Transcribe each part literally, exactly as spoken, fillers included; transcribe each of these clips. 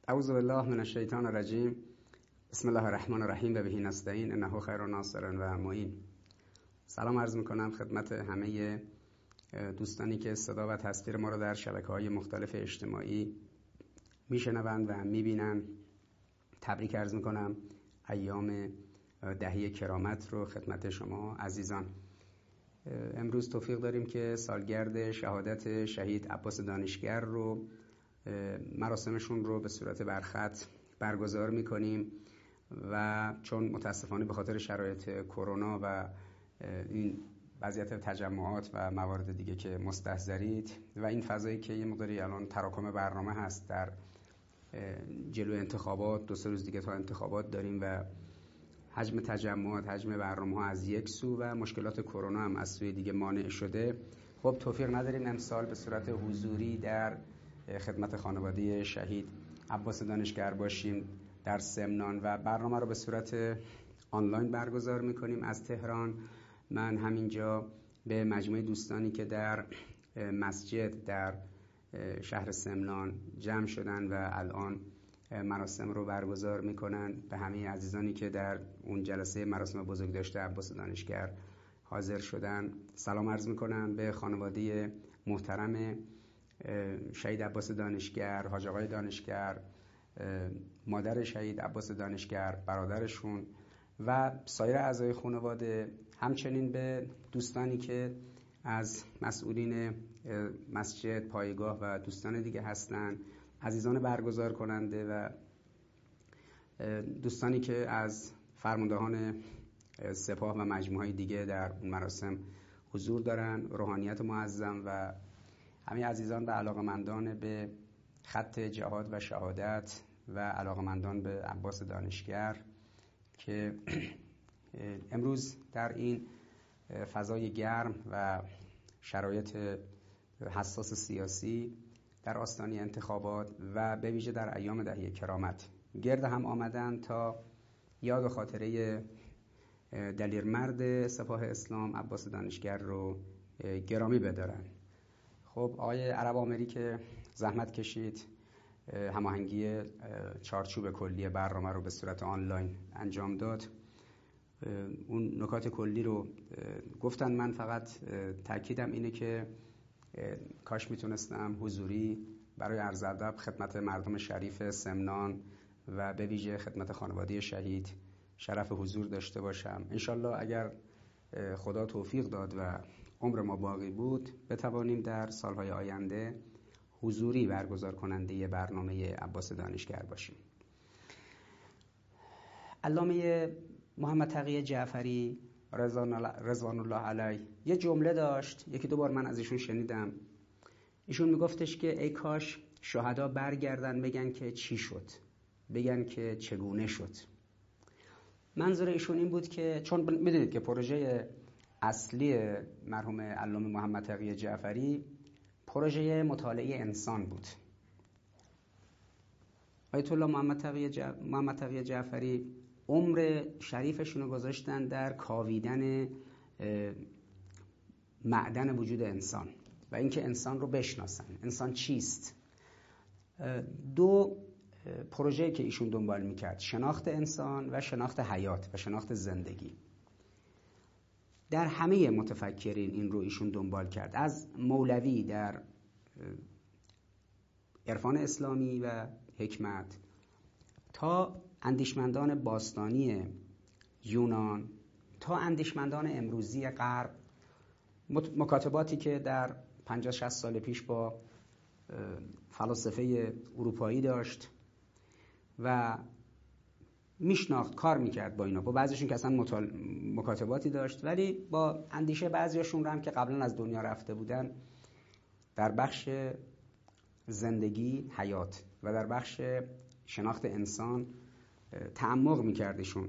اعوذ بالله من الشیطان الرجیم. بسم الله الرحمن الرحیم و به نستعین انه خیر ناصر و معین. سلام عرض میکنم خدمت همه دوستانی که صدا و تصویر ما رو در شبکه‌های مختلف اجتماعی میشنوند و میبینند. تبریک عرض میکنم ایام دهی کرامت رو خدمت شما عزیزان. امروز توفیق داریم که سالگرد شهادت شهید عباس دانشگر رو مراسمشون رو به صورت برخط برگزار میکنیم و چون متاسفانه به خاطر شرایط کرونا و این وضعیت تجمعات و موارد دیگه که مستحضرید و این فضایی که یه مقداری الان تراکم برنامه هست در جلو انتخابات، دو سه روز دیگه تا انتخابات داریم و حجم تجمعات، حجم برنامه ها از یک سو و مشکلات کرونا هم از سوی دیگه مانع شده. خب توفیق نداریم امسال به صورت حضوری در خدمت خانواده شهید عباس دانشگر باشیم در سمنان و برنامه رو به صورت آنلاین برگزار میکنیم از تهران. من همینجا به مجموعه دوستانی که در مسجد در شهر سمنان جمع شدن و الان مراسم رو برگزار میکنن، به همه عزیزانی که در اون جلسه مراسم بزرگداشت عباس دانشگر حاضر شدن سلام عرض میکنم. به خانواده محترم شهید عباس دانشگر، حاج آقای دانشگر، مادر شهید عباس دانشگر، برادرشون و سایر اعضای خانواده، همچنین به دوستانی که از مسئولین مسجد، پایگاه و دوستان دیگه هستن، عزیزان برگزار کننده و دوستانی که از فرماندهان سپاه و مجموعه دیگه در اون مراسم حضور دارن، روحانیت معظم و همه عزیزان و علاقمندان به خط جهاد و شهادت و علاقمندان به عباس دانشگر که امروز در این فضای گرم و شرایط حساس سیاسی در آستانه انتخابات و به ویژه در ایام دهی کرامت گرد هم آمدن تا یاد و خاطره دلیرمرد سپاه اسلام عباس دانشگر رو گرامی بدارن. خب آقای عرب آمری که زحمت کشید هماهنگی چارچوب کلی برنامه رو به صورت آنلاین انجام داد، اون نکات کلی رو گفتن. من فقط تأکیدم اینه که کاش میتونستم حضوری برای عرض ادب خدمت مردم شریف سمنان و به ویژه خدمت خانواده شهید شرف حضور داشته باشم. انشالله اگر خدا توفیق داد و عمر ما باقی بود بتوانیم در سالهای آینده حضوری برگزار کننده برنامه عباس دانشگر باشیم. علامه محمد تقی جعفری رضوان الله علیه یه جمله داشت، یکی دو بار من از ایشون شنیدم. ایشون میگفتش که ای کاش شهدا برگردن بگن که چی شد، بگن که چگونه شد. منظور ایشون این بود که چون میدونید که پروژه اصلی مرحوم علامه محمد تقی جعفری پروژه مطالعه انسان بود. آیت الله محمد تقی جع... محمد تقی جعفری عمر شریفشون رو گذاشتن در کاویدن معدن وجود انسان و اینکه انسان رو بشناسن، انسان چیست. دو پروژه که ایشون دنبال میکرد، شناخت انسان و شناخت حیات و شناخت زندگی. در همه متفکرین این رو ایشون دنبال کرد، از مولوی در عرفان اسلامی و حکمت تا اندیشمندان باستانی یونان تا اندیشمندان امروزی غرب. مکاتباتی که در پنجاه شصت سال پیش با فلاسفه اروپایی داشت و میشناخت، کار میکرد با اینا. با بعضیشون که اصلا مطال... مکاتباتی داشت، ولی با اندیشه بعضیشون رو هم که قبلا از دنیا رفته بودن در بخش زندگی، حیات و در بخش شناخت انسان تعمق میکردشون.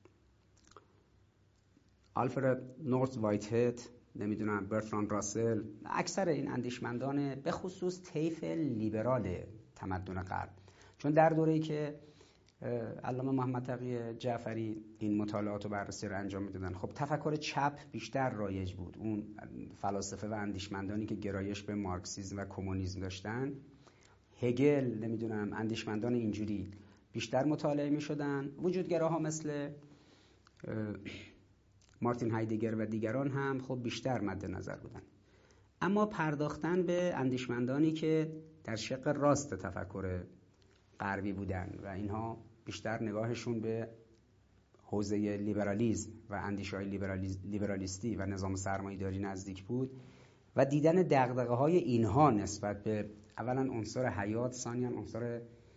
آلفرد نورت وایتهد، نمیدونم برتراند راسل، اکثر این اندیشمندان به خصوص طیف لیبرال تمدن غرب، چون در دوره‌ای که علامه محمد تقی جعفری این مطالعات و بررسی رو انجام میدادن، خب تفکر چپ بیشتر رایج بود. اون فلاسفه و اندیشمندانی که گرایش به مارکسیسم و کمونیسم داشتن هگل، نمیدونم اندیشمندان اینجوری بیشتر مطالعه می شدن. وجودگراها مثل مارتین هایدگر و دیگران هم خب بیشتر مد نظر بودن. اما پرداختن به اندیشمندانی که در شق راست تفکر غربی بودن و اینها بیشتر نگاهشون به حوزه لیبرالیسم و اندیشه‌های لیبرالیستی و نظام سرمایه‌داری نزدیک بود و دیدن دغدغه‌های اینها نسبت به اولا عنصر حیات، ثانیاً عنصر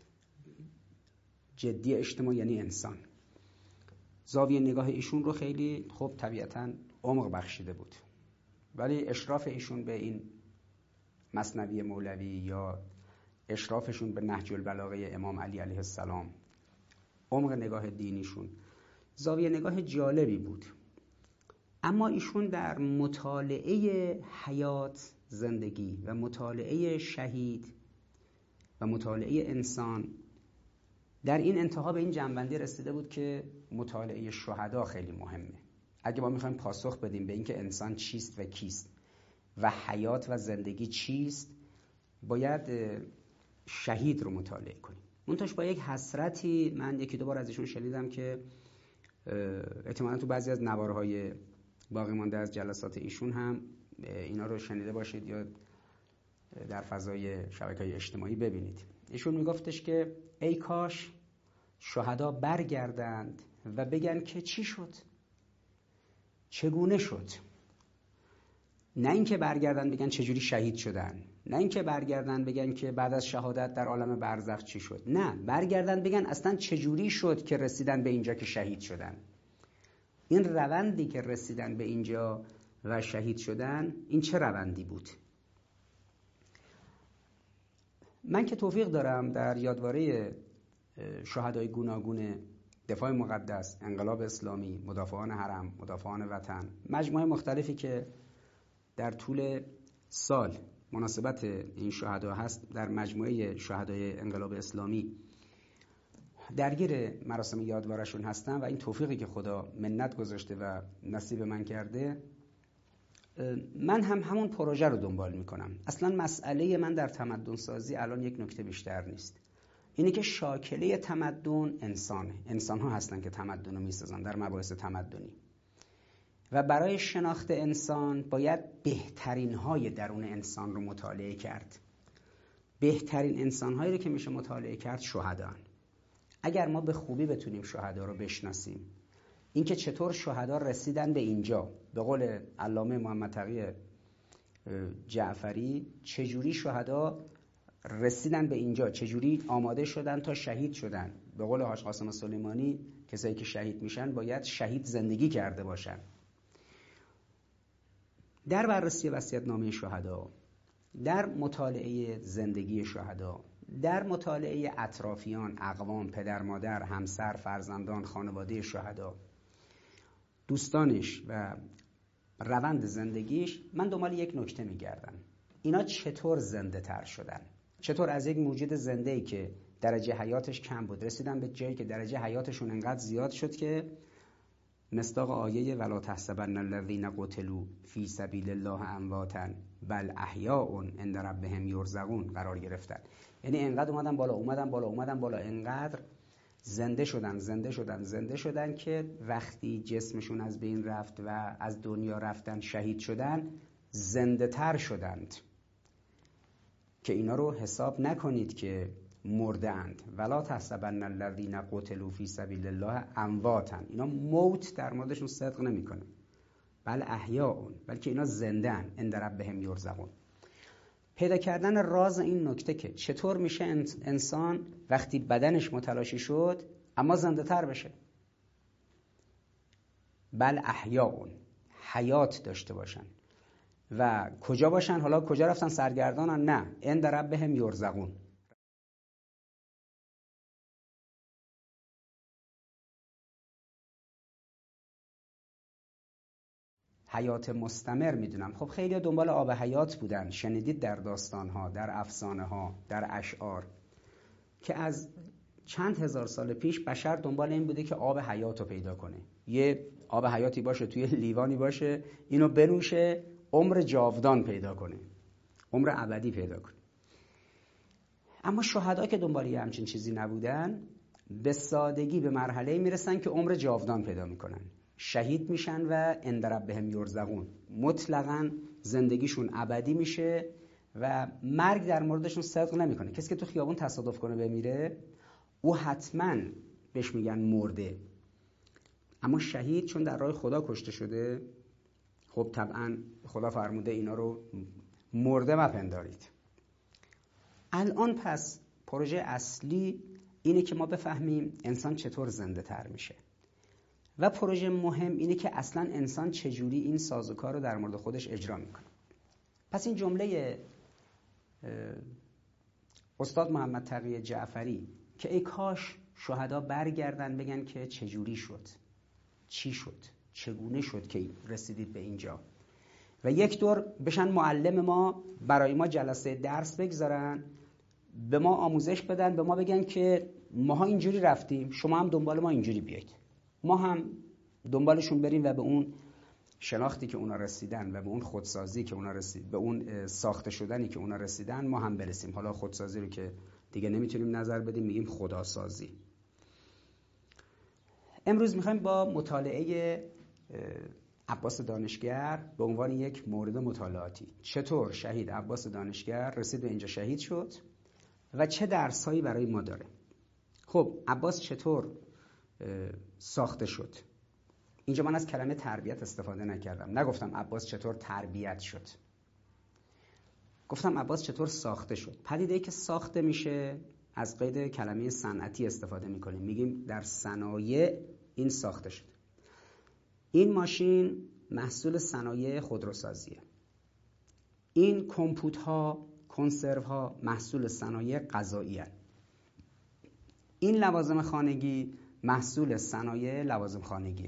جدی اجتماع یعنی انسان، زاویه نگاه ایشون رو خیلی خوب طبیعتاً عمق بخشیده بود. ولی اشراف ایشون به این مثنوی مولوی یا اشرافشون به نهج البلاغه امام علی علیه السلام، عمق نگاه دینیشون زاویه نگاه جالبی بود. اما ایشون در مطالعه حیات، زندگی و مطالعه شهید و مطالعه انسان در این انتها به این جنبندی رسیده بود که مطالعه شهدا خیلی مهمه. اگه ما میخوایم پاسخ بدیم به اینکه انسان چیست و کیست و حیات و زندگی چیست، باید شهید رو مطالعه کنیم. منتهاش با یک حسرتی، من یکی دو بار از ایشون شنیدم که احتمالاً تو بعضی از نوارهای باقی مانده از جلسات ایشون هم اینا رو شنیده باشید یا در فضای شبکه‌های اجتماعی ببینید. ایشون میگفتش که ای کاش شهدا برگردند و بگن که چی شد، چگونه شد. نه اینکه برگردن بگن چجوری شهید شدن، نه اینکه برگردن بگن که بعد از شهادت در عالم برزخ چی شد، نه، برگردن بگن اصلا چجوری شد که رسیدن به اینجا که شهید شدن. این روندی که رسیدن به اینجا و شهید شدن، این چه روندی بود؟ من که توفیق دارم در یادواره شهدای گوناگون دفاع مقدس، انقلاب اسلامی، مدافعان حرم، مدافعان وطن، مجموعه مختلفی که در طول سال مناسبت این شهدا هست، در مجموعه شهدای انقلاب اسلامی درگیر مراسم یادوارشون هستم و این توفیقی که خدا منت گذاشته و نصیب من کرده، من هم همون پروژه رو دنبال میکنم. اصلا مسئله من در تمدن سازی الان یک نکته بیشتر نیست، اینه که شاکله تمدن انسانه. انسان ها هستن که تمدن رو میسازن در مباحث تمدنی و برای شناخت انسان باید بهترین های درون انسان رو مطالعه کرد. بهترین انسان هایی رو که میشه مطالعه کرد شهدان. اگر ما به خوبی بتونیم شهدا رو بشناسیم، اینکه چطور شهدا رسیدن به اینجا، به قول علامه محمد تقی جعفری، چجوری شهدا رسیدن به اینجا، چجوری آماده شدن تا شهید شدن. به قول حاج قاسم سلیمانی، کسایی که شهید میشن باید شهید زندگی کرده باشن. در بررسی وصیت‌نامه شهدا، در مطالعه زندگی شهدا، در مطالعه اطرافیان، اقوام، پدر، مادر، همسر، فرزندان، خانواده شهدا، دوستانش و روند زندگیش، من دنبال یک نکته میگردم: اینا چطور زنده تر شدن؟ چطور از یک موجود زنده‌ای که درجه حیاتش کم بود رسیدن به جایی که درجه حیاتشون انقدر زیاد شد که مصداق آیه ولا تحسبن الذین قتلوا فی سبیل الله امواتا بل احیاء عند ربهم یرزقون قرار گرفتن. یعنی انقدر اومدن بالا اومدن بالا اومدن بالا انقدر زنده شدن زنده شدن زنده شدن که وقتی جسمشون از بین رفت و از دنیا رفتن، شهید شدن، زنده تر شدند. که اینا رو حساب نکنید که مردند. ولا تحسبن الذین قتلوا فی سبیل الله امواتا، اینا موت در موردشون صدق نمیکنه، بل احیاء، بلکه اینا زنده‌اند. عند ربهم یرزقون. پیدا کردن راز این نکته که چطور میشه انسان وقتی بدنش متلاشی شد اما زنده تر بشه. بل احیاء، حیات داشته باشن. و کجا باشن؟ حالا کجا رفتن؟ سرگردانن؟ نه، عند ربهم یرزقون. حیات مستمر میدونم. خب خیلی دنبال آب حیات بودن، شنیدید در داستانها، در افسانه ها، در اشعار که از چند هزار سال پیش بشر دنبال این بوده که آب حیات رو پیدا کنه. یه آب حیاتی باشه توی لیوانی باشه، اینو بنوشه، عمر جاودان پیدا کنه، عمر ابدی پیدا کنه. اما شهدا که دنبال یه همچین چیزی نبودن، به سادگی به مرحله میرسن که عمر جاودان پیدا میکنن، شهید میشن و عند ربهم یرزقون، مطلقاً زندگیشون ابدی میشه و مرگ در موردشون صدق نمیکنه. کسی که تو خیابون تصادف کنه بمیره، او حتما بهش میگن مرده. اما شهید چون در راه خدا کشته شده، خب طبعا خدا فرموده اینا رو مرده مپندارید. الان پس پروژه اصلی اینه که ما بفهمیم انسان چطور زنده تر میشه و پروژه مهم اینه که اصلا انسان چجوری این سازوکار رو در مورد خودش اجرا میکنه. پس این جمله استاد محمد تقی جعفری که ای کاش شهدا برگردن بگن که چجوری شد، چی شد، چگونه شد که رسیدید به اینجا، و یک دور بشن معلم ما، برای ما جلسه درس بگذارن، به ما آموزش بدن، به ما بگن که ماها اینجوری رفتیم، شما هم دنبال ما اینجوری بیایید، ما هم دنبالشون بریم و به اون شناختی که اونا رسیدن و به اون خودسازی که اونا رسید، به اون ساخته شدنی که اونا رسیدن ما هم برسیم. حالا خودسازی رو که دیگه نمیتونیم نظر بدیم، میگیم خداسازی. امروز میخوایم با مطالعه عباس دانشگر به عنوان یک مورد مطالعاتی، چطور شهید عباس دانشگر رسید به اینجا شهید شد و چه درسایی برای ما داره. خب عباس چطور ساخته شد؟ اینجا من از کلمه تربیت استفاده نکردم، نگفتم عباس چطور تربیت شد، گفتم عباس چطور ساخته شد. پدیده‌ای که ساخته میشه از قید کلمه صنعتی استفاده میکنیم، میگیم در صنایع این ساخته شد. این ماشین محصول صنایع خودروسازیه، این کمپوت ها، کنسرو ها محصول صنایع غذایی هست، این لوازم خانگی محصول صنایع لوازم خانگیه،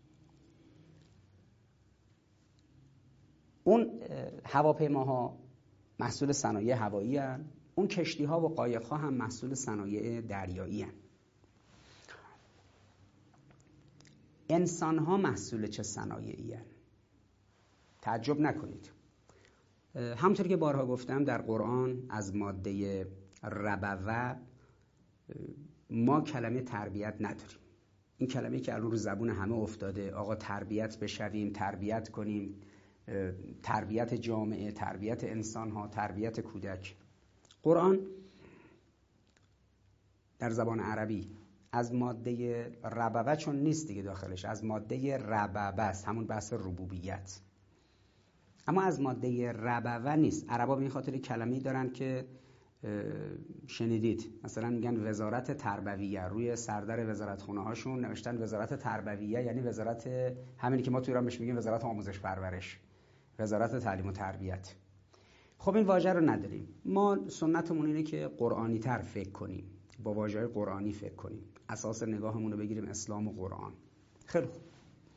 اون هواپیماها محصول صنایع هوایی هست، اون کشتی ها و قایق ها هم محصول صنایع دریایی هست. انسان ها محصول چه صنایعی هست؟ تعجب نکنید. همونطور که بارها گفتم در قرآن از ماده ربوه ما کلمه تربیت نداریم. این کلمه که الان رو زبون همه افتاده، آقا تربیت بشویم، تربیت کنیم، تربیت جامعه، تربیت انسان ها، تربیت کودک. قرآن در زبان عربی از ماده ربوه، چون نیست دیگه داخلش، از ماده ربوه است، همون بحث ربوبیت، اما از ماده ربوه نیست. عربا به این خاطر کلمه‌ای دارن که شنیدید، مثلا میگن وزارت تربویه، روی سردر وزارتخونه هاشون نوشتن وزارت تربویه، یعنی وزارت همینی که ما تو ایران بهش میگیم وزارت آموزش پرورش، وزارت تعلیم و تربیت. خب این واژه رو نداریم. ما سنتمون اینه که قرآنی تر فکر کنیم، با واژه‌های قرآنی فکر کنیم، اساس نگاهمون رو بگیریم اسلام و قرآن. خیلی خوب.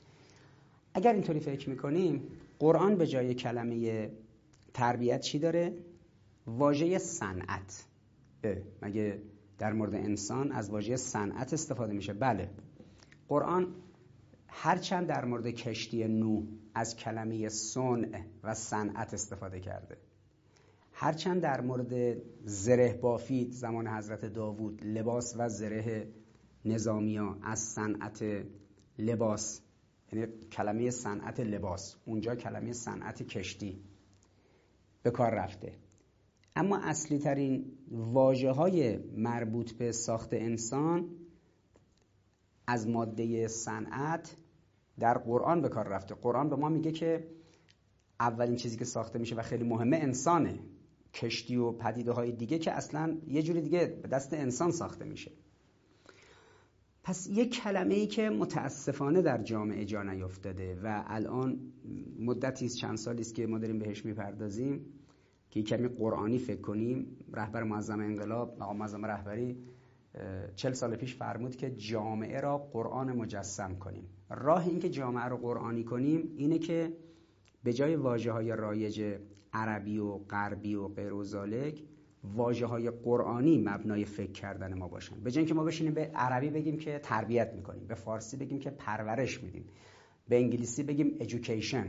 اگر اینطوری فکر میکنیم، قرآن به جای کلمه تربیت چی داره؟ واژه صنعت. مگه در مورد انسان از واژه صنعت استفاده میشه؟ بله. قرآن هرچند در مورد کشتی نوح از کلمه صنع و صنعت استفاده کرده، هرچند در مورد زره بافی زمان حضرت داوود، لباس و زره نظامیا از صنعت لباس، یعنی کلمه صنعت لباس، اونجا کلمه صنعت کشتی به کار رفته، اما اصلی ترین واژه های مربوط به ساخت انسان از ماده صنعت در قرآن به کار رفته. قرآن به ما میگه که اولین چیزی که ساخته میشه و خیلی مهمه انسانه. کشتی و پدیده های دیگه که اصلا یه جوری دیگه به دست انسان ساخته میشه. پس یک کلمه ای که متاسفانه در جامعه جا نیفتاده و الان مدتی چند سالی است که ما داریم بهش میپردازیم که کمی قرآنی فکر کنیم. رهبر معظم انقلاب، آقا معظم رهبری، چل سال پیش فرمود که جامعه را قرآن مجسم کنیم. راه این که جامعه را قرآنی کنیم اینه که به جای واژه‌های رایج عربی و غربی و غیر و ذالک، واژه‌های قرآنی مبنای فکر کردن ما باشن. به جای اینکه ما بشینیم به عربی بگیم که تربیت میکنیم، به فارسی بگیم که پرورش میدیم، به انگلیسی بگیم education.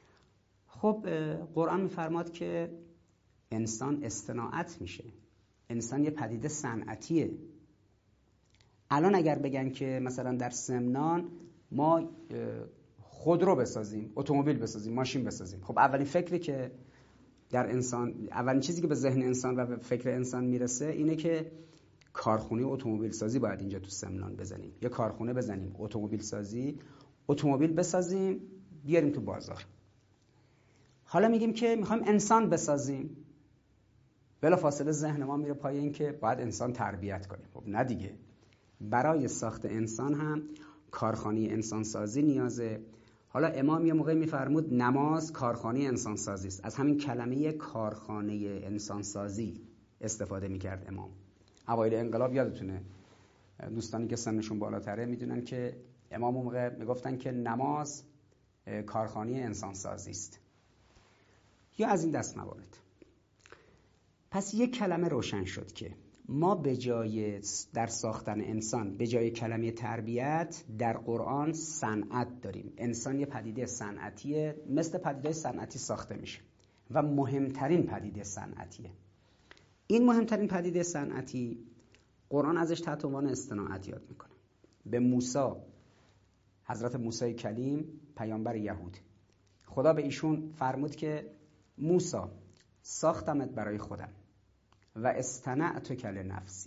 خب قرآن میفرماد که انسان اصطناعت میشه، انسان یه پدیده صنعتیه. الان اگر بگن که مثلا در سمنان ما خودرو بسازیم، اتومبیل بسازیم، ماشین بسازیم، خب اولین فکری که در انسان، اولین چیزی که به ذهن انسان و به فکر انسان میرسه اینه که کارخونه اتومبیل سازی باید اینجا تو سمنان بزنیم، یه کارخونه بزنیم اتومبیل سازی، اتومبیل بسازیم بیاریم تو بازار. حالا میگیم که میخوایم انسان بسازیم، بلافاصله ذهن ما میره پای این که باید انسان تربیت کنیم. خب نه دیگه، برای ساخت انسان هم کارخانه انسان سازی نیازه. حالا امام یه موقع میفرمود نماز کارخانه انسان سازی است. از همین کلمه کارخانه انسان سازی استفاده میکرد امام. اوایل انقلاب یادتونه، دوستانی که سنشون بالاتره میدونن که امام اون موقع میگفتن که نماز کارخانه انسان سازی است، یا از این دست موارد. پس یک کلمه روشن شد که ما به جای در ساختن انسان به جای کلمه تربیت در قرآن صنعت داریم. انسان یه پدیده صنعتیه، مثل پدیده صنعتی ساخته میشه و مهمترین پدیده صنعتیه. این مهمترین پدیده صنعتی قرآن ازش تحت عنوان اصطناعت یاد میکنه. به موسی، حضرت موسی کلیم پیامبر یهود، خدا به ایشون فرمود که موسی ساختمت برای خودم و استنعتک لنفسی.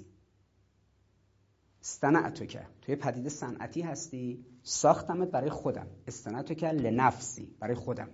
استنعتک، توی پدیده صنعتی هستی، ساختمت برای خودم، استنعتک لنفسی، برای خودم.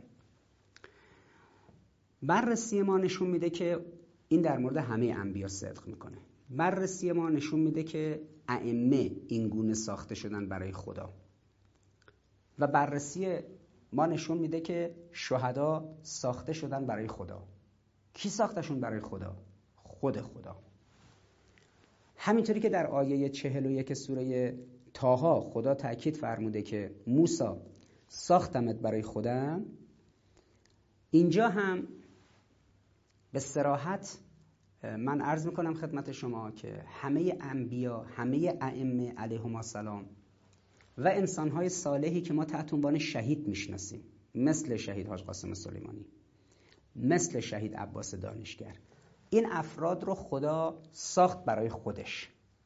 بررسی ما نشون میده که این در مورد همه انبیا صدق میکنه. بررسی ما نشون میده که ائمه این گونه ساخته شدن برای خدا، و بررسی ما نشون میده که شهدا ساخته شدن برای خدا. کی ساختشون برای خدا؟ خود خدا. همینطوری که در آیه چهل و یک سوره طه خدا تأکید فرموده که موسی ساختمت برای خودم، اینجا هم به صراحت من عرض میکنم خدمت شما که همه انبیا، همه ائمه علیهم السلام و انسانهای صالحی که ما تحت عنوان شهید میشناسیم، مثل شهید حاج قاسم سلیمانی، مثل شهید عباس دانشگر، این افراد رو خدا ساخت برای خودش.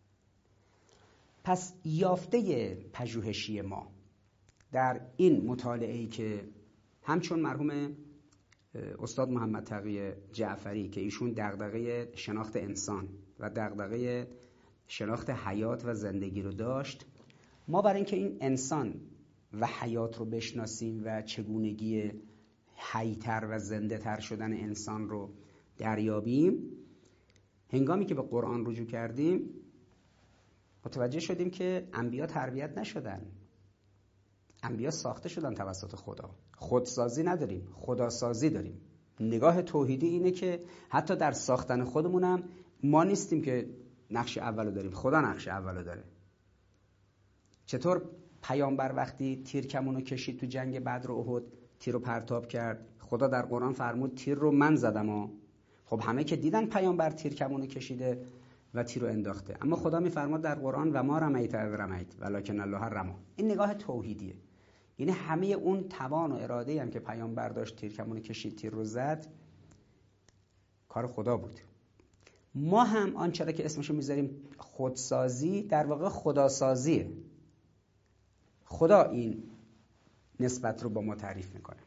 پس یافته پژوهشی ما در این مطالعه‌ای که همچون مرحوم استاد محمد تقی جعفری که ایشون دغدغه شناخت انسان و دغدغه شناخت حیات و زندگی رو داشت، ما برای اینکه این انسان و حیات رو بشناسیم و چگونگی حی‌تر و زنده تر شدن انسان رو دریابیم، هنگامی که به قرآن رجوع کردیم متوجه شدیم که انبیا تربیت نشدن، انبیا ساخته شدن توسط خدا. خودسازی نداریم، خداسازی داریم. نگاه توحیدی اینه که حتی در ساختن خودمونم ما نیستیم که نقش اولو داریم، خدا نقش اولو داره. چطور پیامبر وقتی تیر کمونو کشید تو جنگ بدر و احد، تیر رو پرتاب کرد، خدا در قرآن فرمود تیر رو من زدم ها. خب همه که دیدن پیامبر تیر کمونو کشیده و تیر رو انداخته، اما خدا میفرماد در قرآن و ما رمیت اذ رمیت ولکن الله رما. این نگاه توحیدیه، یعنی همه اون توان و اراده هم که پیامبر داشت تیر کمونو کشید، تیر رو زد، کار خدا بود. ما هم آنچه که اسمشو میذاریم خودسازی، در واقع خداسازیه. خدا این نسبت رو با ما تعریف میکنه.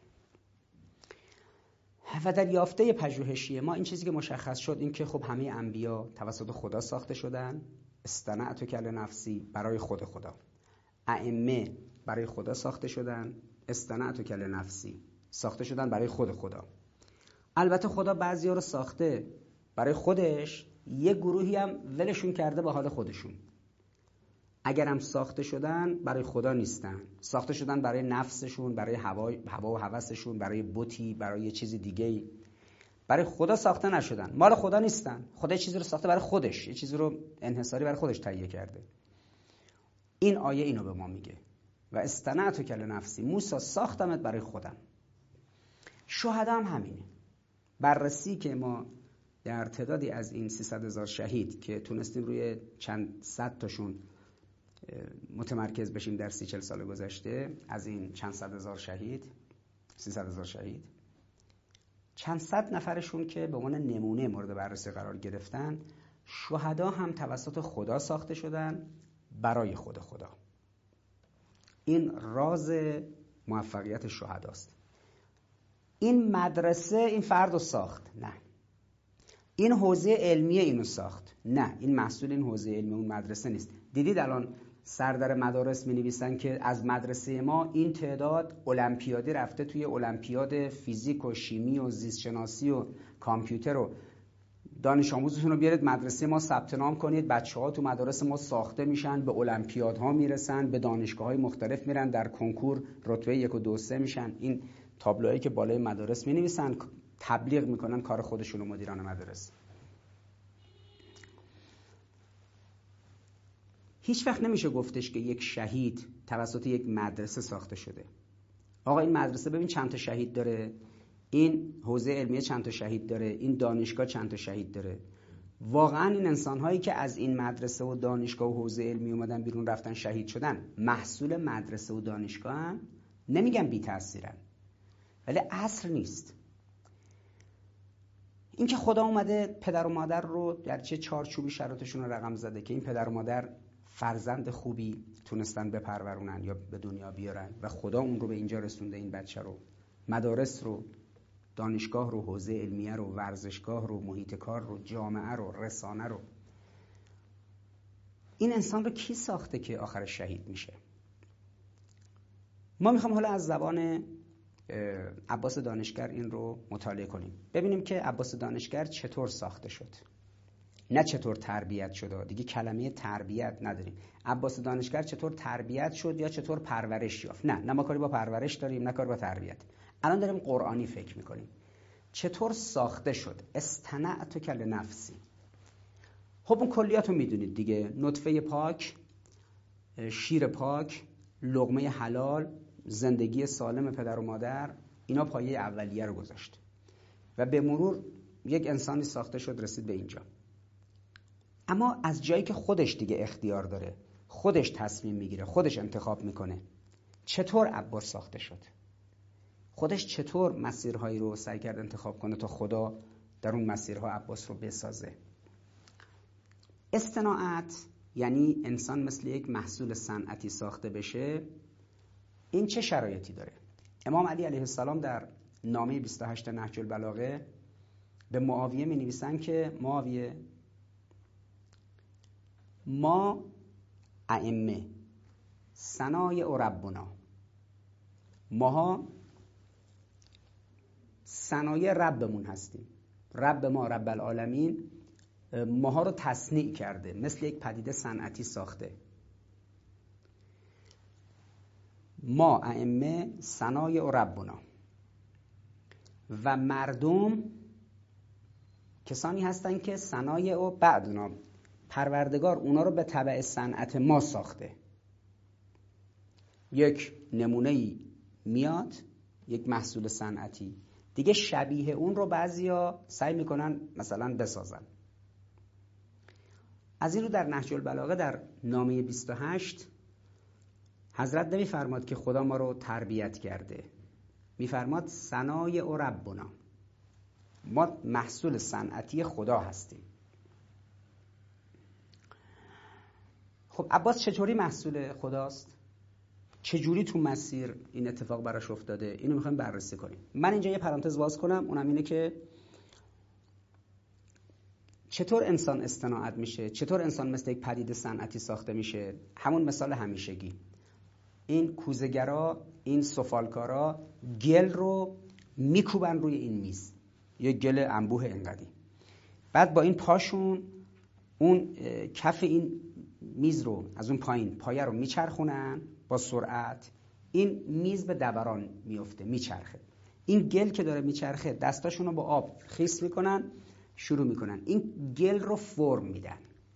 و در یافته پژوهشی ما این چیزی که مشخص شد این که خب همه انبیا توسط خدا ساخته شدن، استنعتک لنفسی، برای خود خدا. ائمه برای خدا ساخته شدن، استنعتک لنفسی، ساخته شدن برای خود خدا. البته خدا بعضیا رو ساخته برای خودش، یه گروهی هم ولشون کرده به حال خودشون. اگر هم ساخته شدن برای خدا نیستن، ساخته شدن برای نفسشون، برای هوا, هوا و هوسشون، برای بتی، برای یه چیز دیگه. برای خدا ساخته نشدن، مال خدا نیستن. خدا یه چیزی رو ساخته برای خودش، یه چیزی رو انحصاری برای خودش تهیه کرده. این آیه اینو به ما میگه و استنعتک لنفسی، موسی ساختمت برای خودم. شهدا هم همینه. بررسی که ما در تعدادی از این سیصد هزار شهید که تونستیم روی چند صد تاشون متمرکز بشیم در سی چل سال گذشته، از این چند صد هزار شهید، سیصد هزار شهید، چند صد نفرشون که به عنوان نمونه مورد بررسی قرار گرفتن، شهدا هم توسط خدا ساخته شدن برای خود خدا. این راز موفقیت شهداست. این مدرسه این فرد رو ساخت؟ نه. این حوزه علمیه اینو ساخت؟ نه. این محصول این حوزه علمی اون مدرسه نیست. دیدید الان سردر مدارس می نویسن که از مدرسه ما این تعداد المپیادی رفته توی المپیاد فیزیک و شیمی و زیست شناسی و کامپیوتر و دانش آموزتون رو بیارید مدرسه ما ثبت نام کنید، بچه‌ها تو مدارس ما ساخته میشن، به المپیادها میرسن، به دانشگاه‌های مختلف میرن، در کنکور رتبه یک و دو سه میشن. این تابلوهایی که بالای مدارس مینویسن تبلیغ میکنن کار خودشون و مدیران مدارس. هیچ وقت نمیشه گفتش که یک شهید توسط یک مدرسه ساخته شده. آقا این مدرسه ببین چند تا شهید داره، این حوزه علمیه چند تا شهید داره، این دانشگاه چند تا شهید داره. واقعا این انسان‌هایی که از این مدرسه و دانشگاه و حوزه علمی اومدن بیرون رفتن شهید شدن، محصول مدرسه و دانشگاه هم نمیگم بی تأثیرن، ولی اصل نیست. این که خدا اومده پدر و مادر رو در چه چارچوبی شرایطشون رو رقم زده که این پدر و مادر فرزند خوبی تونستن بپرورونن یا به دنیا بیارن و خدا اون رو به اینجا رسونده، این بچه رو، مدارس رو، دانشگاه رو، حوزه علمیه رو، ورزشگاه رو، محیط کار رو، جامعه رو، رسانه رو. این انسان رو کی ساخته که آخرش شهید میشه؟ ما میخوام حالا از زبان عباس دانشگر این رو مطالعه کنیم، ببینیم که عباس دانشگر چطور ساخته شد، نه چطور تربیت شد. دیگه کلمه تربیت نداریم. عباس دانشگر چطور تربیت شد یا چطور پرورش یافت؟ نه، نه ما کاری با پرورش داریم نه کاری با تربیت. الان داریم قرآنی فکر میکنیم. چطور ساخته شد؟ اصطنعتک لنفسی. خب اون کلیاتو میدونید دیگه، نطفه پاک، شیر پاک، لقمه حلال، زندگی سالم پدر و مادر، اینا پایه اولیه رو گذاشت و به مرور یک انسانی ساخته شد رسید به اینجا. اما از جایی که خودش دیگه اختیار داره، خودش تصمیم میگیره، خودش انتخاب میکنه، چطور عباس ساخته شد؟ خودش چطور مسیرهایی رو سعی کرد انتخاب کنه تا خدا در اون مسیرها عباس رو بسازه؟ اصطناعت یعنی انسان مثل یک محصول صنعتی ساخته بشه. این چه شرایطی داره؟ امام علی علیه السلام در نامه بیست و هشت نهج البلاغه به معاویه می نویسن که معاویه، ما ائمه صنایع ربنا، ماها صنایع ربمون هستیم، رب ما رب العالمین ماها رو تصنیع کرده، مثل یک پدیده صنعتی ساخته. ما ائمه صنایع ربنا و مردم کسانی هستن که صنایع و بعدنا، پروردگار اونا رو به تبع صنعت ما ساخته. یک نمونه‌ای میاد، یک محصول صنعتی دیگه شبیه اون رو بعضیا سعی میکنن مثلا بسازن. از این رو در نهج البلاغه در نامه بیست و هشت حضرت نمیفرماد که خدا ما رو تربیت کرده، میفرماد صنایع ربنا، ما محصول صنعتی خدا هستیم. خب عباس چطوری محصول خداست؟ چجوری تو مسیر این اتفاق براش افتاده؟ اینو میخوایم بررسی کنیم. من اینجا یه پرانتز باز کنم، اونم اینه که چطور انسان اصطناعت میشه، چطور انسان مثل یک پدیده صنعتی ساخته میشه. همون مثال همیشگی، این کوزه‌گرا، این سفالکارا گل رو میکوبن روی این میز، یه گل انبوه انقدی، بعد با این پاشون اون کف این میز رو از اون پایین پایه رو میچرخونن با سرعت، این میز به دوران میفته، میچرخه. این گل که داره میچرخه دستاشون رو با آب خیس میکنن، شروع میکنن این گل رو فرم میدن،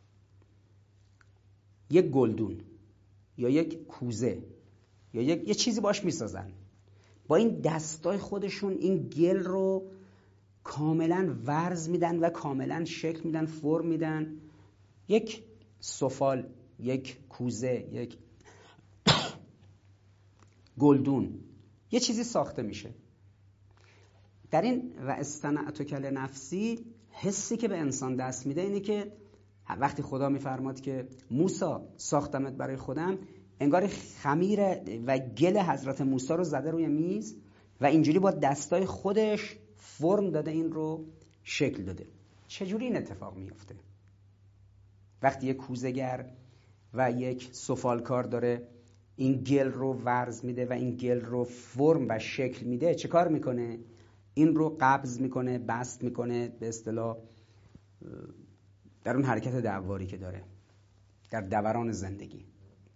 یک گلدون یا یک کوزه یا یک یه چیزی باش میسازن. با این دستای خودشون این گل رو کاملا ورز میدن و کاملا شکل میدن، فرم میدن. یک سفال، یک کوزه، یک گلدون، یه چیزی ساخته میشه. در این و اصطنعتک لنفسی حسی که به انسان دست میده اینه که وقتی خدا میفرماد که موسی ساختمت برای خودم، انگار خمیر و گل حضرت موسی رو زده روی میز و اینجوری با دستای خودش فرم داده، این رو شکل داده. چجوری این اتفاق میفته؟ وقتی یک کوزه‌گر و یک سفالکار داره این گل رو ورز میده و این گل رو فرم و شکل میده، چه کار میکنه؟ این رو قبض میکنه، بست میکنه، به اصطلاح در اون حرکت دواری که داره در دوران زندگی.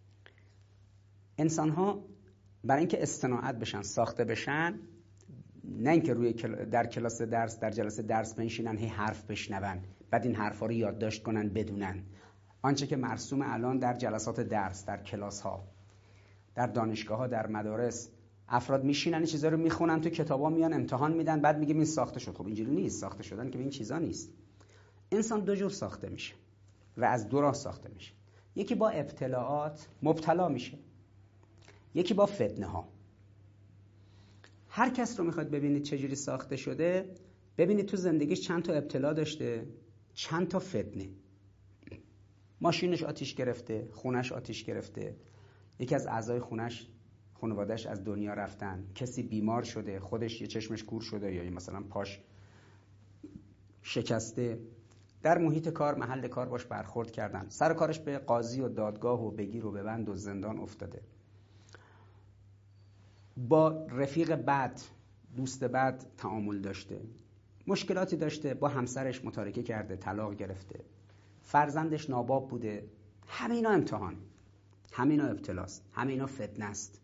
انسان ها برای اینکه استناعت بشن، ساخته بشن، نه اینکه روی در کلاس درس در جلسه درس بنشینن هی حرف بشنون بعد این حرفا رو یادداشت کنن بدونن. آنچه که مرسوم الان در جلسات درس، در کلاس ها، در دانشگاه ها، در مدارس، افراد میشینن این چیزا رو میخونن، تو کتابا میان امتحان میدن، بعد میگیم این ساخته شد. خب اینجوری نیست. ساخته شدن که به این چیزا نیست. انسان دو جور ساخته میشه و از دو راه ساخته میشه. یکی با ابتلاعات مبتلا میشه، یکی با فتنه ها. هر کس رو میخواد ببینید چجوری ساخته شده، ببینید تو زندگیش چند تا ابتلا داشته، چند تا فتنه. ماشینش آتیش گرفته، خونش آتیش گرفته، یکی از اعضای خونش خانواده‌اش از دنیا رفتن، کسی بیمار شده، خودش یه چشمش کور شده یا مثلا پاش شکسته، در محیط کار، محل کار باش برخورد کردن، سر کارش به قاضی و دادگاه و بگیر و ببند و زندان افتاده، با رفیق بد، دوست بد تعامل داشته، مشکلاتی داشته، با همسرش متارکه کرده، طلاق گرفته، فرزندش ناباب بوده. همه اینا امتحان، همه اینا ابتلاست، همه اینا فتنه است.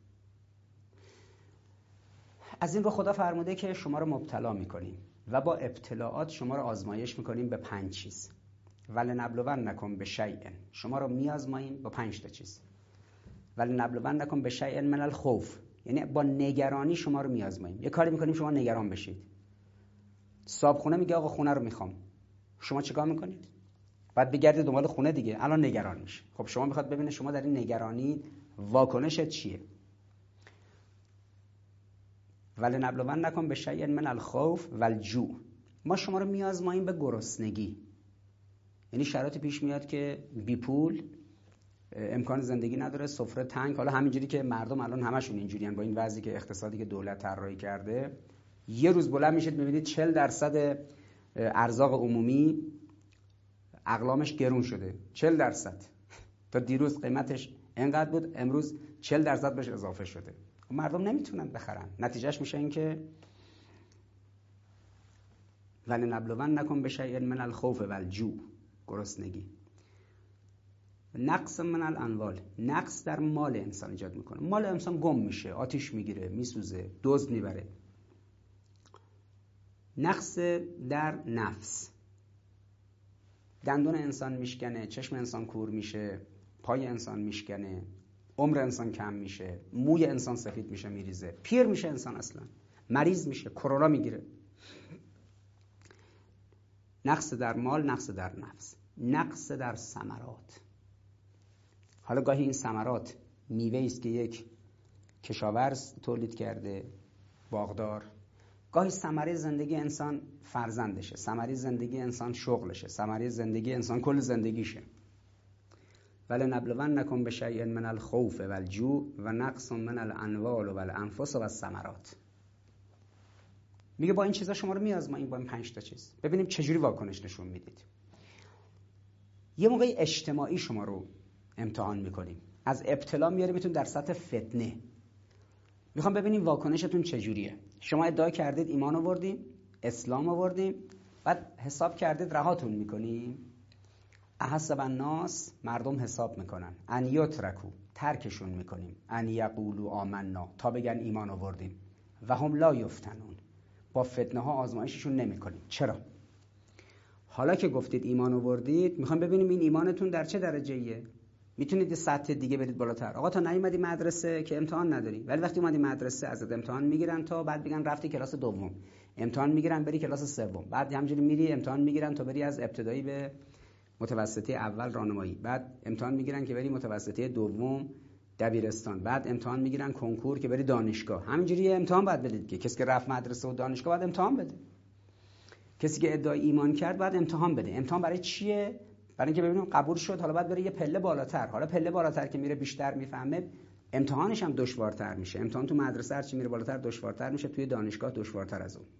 از این رو خدا فرموده که شما رو مبتلا میکنیم و با ابتلاعات شما رو آزمایش میکنیم به پنج چیز. ولنبلونکم بشیء، شما رو میازماییم با پنج تا چیز. ولنبلونکم بشیء من الخوف، یعنی با نگرانی شما رو میازماییم. یه کاری میکنیم شما نگران بشید. صاحب میگه آقا خونه رو میخوام، شما چیکار میکنید؟ بعد بگردید دنبال خونه دیگه، الان نگران میشه. خب شما میخواد ببینه شما در این نگرانی واکنشت چیه. ولنبلونکم بشیء من الخوف والجوع، ما شما رو میازماییم به گرسنگی. یعنی شرایطی پیش میاد که بی پول، امکان زندگی نداره، سفره تنگ. حالا همینجوری که مردم الان همشون اینجوریان با این وضعی که اقتصادی که دولت طراحی کرده، یه روز بلند میشید میبینید چهل درصد ارزاق عمومی اقلامش گرون شده. چهل درصد. تا دیروز قیمتش اینقدر بود، امروز چهل درصد بهش اضافه شده. مردم نمیتونن بخرن. نتیجهش میشه این که ولنبلونکم بشیء من الخوف والجوع، گرسنگی. نقص من الاموال، نقص در مال انسان ایجاد میکنه. مال انسان گم میشه، آتیش میگیره، میسوزه، دزد میبره. نقص در نفس، دندون انسان میشکنه، چشم انسان کور میشه، پای انسان میشکنه، عمر انسان کم میشه، موی انسان سفید میشه، میریزه، پیر میشه انسان، اصلا مریض میشه، کرونا میگیره. نقص در مال، نقص در نفس، نقص در ثمرات. حالا گاهی این ثمرات میوه‌ای است که یک کشاورز تولید کرده، باغدار. گاهی ثمره زندگی انسان فرزندشه، ثمره زندگی انسان شغلشه، ثمره زندگی انسان کل زندگیشه. ولنبلونکم بشیء من الخوف والجوع و نقص من الاموال والانفس والثمرات. میگه با این چیزا شما رو میازماییم، با این پنج تا چیز، ببینیم چجوری واکنش نشون میدید. یه موقعی اجتماعی شما رو امتحان میکنیم، از ابتلا میاریمتون در سطح فتنه. میخوام ببینیم واکنشتون چجوریه. شما ادعا کردید ایمان آوردیم، اسلام آوردیم، بعد حساب کردید رهاتون میکنیم. احسب الناس، مردم حساب میکنن، ان یترکو، ترکشون میکنیم، ان یقولوا آمنا، تا بگن ایمان آوردیم، و هم لا یفتنون، با فتنه ها آزمایششون نمیکنیم. چرا؟ حالا که گفتید ایمان آوردید، میخوام ببینیم این ایمانتون در چه درجه‌ایه. میتونید یه سطح دیگه برید بالاتر. آقا تا نیومدی مدرسه که امتحان نداری، ولی وقتی اومدی مدرسه ازت امتحان میگیرن تا بعد بگن رفتی کلاس دوم، امتحان میگیرن بری کلاس سوم، بعد همینجوری میری امتحان میگیرن تا بری از ابتدایی به متوسطه اول راهنمایی، بعد امتحان میگیرن که بری متوسطه دوم دبیرستان، بعد امتحان میگیرن کنکور که بری دانشگاه. همینجوری امتحان باید بدید که کسی که رفت مدرسه و دانشگاه باید امتحان بده. کسی که ادعای ایمان کرد باید امتحان بده. امتحان برای چیه؟ برای اینکه ببینیم قبول شد، حالا باید بره یه پله بالاتر. حالا پله بالاتر که میره بیشتر میفهمه، امتحانش هم دشوارتر میشه. امتحان تو مدرسه هرچی میره بالاتر دشوارتر میشه، توی دانشگاه دشوارتر از اون.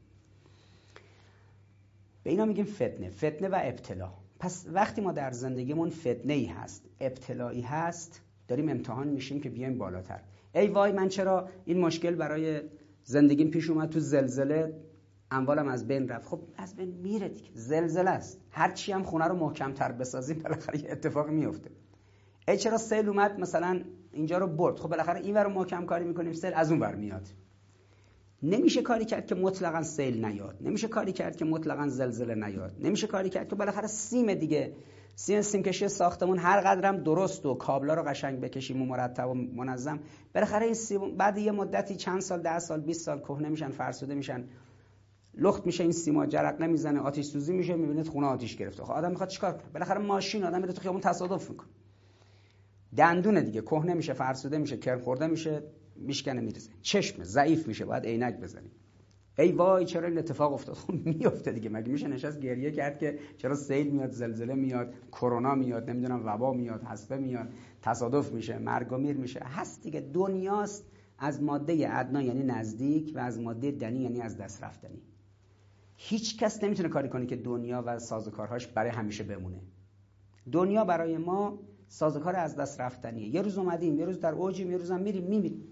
به اینا میگیم فتنه، فتنه و ابتلا. پس وقتی ما در زندگیمون فتنه‌ای هست، ابتلایی هست، داریم امتحان میشیم که بیایم بالاتر. ای وای من چرا این مشکل برای زندگیم پیش اومد، تو زلزله اموالم از بین رفت. خب از بین میره دیگه، زلزله است. هر چی هم خونه رو محکم‌تر بسازیم بالاخره یه اتفاقی میفته. ای چرا سیل اومد مثلا اینجا رو برد، خب بالاخره این ور رو محکم کاری میکنیم سیل از اون ور میاد. نمیشه کاری کرد که مطلقاً سیل نیاد، نمیشه کاری کرد که مطلقاً زلزله نیاد، نمیشه کاری کرد که بالاخره سیم دیگه، سیم سیمکشی ساختمون هر قدرم درست و کابلا رو قشنگ بکشیم و مرتب و منظم، بالاخره این سیم بعد یه مدتی چند سال، ده سال، بیست سال کهنه میشن، فرسوده میشن، لخت میشه، این سیما جرقه میزنه، آتش سوزی میشه، میبینید خونه آتش گرفته. خب آدم میخواد چیکار کنه؟ بالاخره ماشین آدم میره تو خیابون تصادف میکنه، دندونه دیگه کهنه میشه، فرسوده میشه، کرم خورده میشه، میشکنه میریزه، چشم ضعیف میشه، باید عینک بزنیم. ای وای چرا این اتفاق افتاد؟ خب میفته دیگه. مگه میشه نشست گریه کرد که چرا سیل میاد، زلزله میاد، کرونا میاد، نمیدونم وبا میاد، حصبه میاد، تصادف میشه، مرگ و میر میشه؟ هست دیگه. دنیاست از ماده ادنا یعنی نزدیک و از ماده دنی یعنی از دست رفتنی. هیچ کس نمیتونه کاری کنه که دنیا و سازوکارهاش برای همیشه بمونه. دنیا برای ما سازوکار از دست رفتنیه. یه روز اومدیم، یه روز در اوجیم، یه روز هم میریم میمیریم.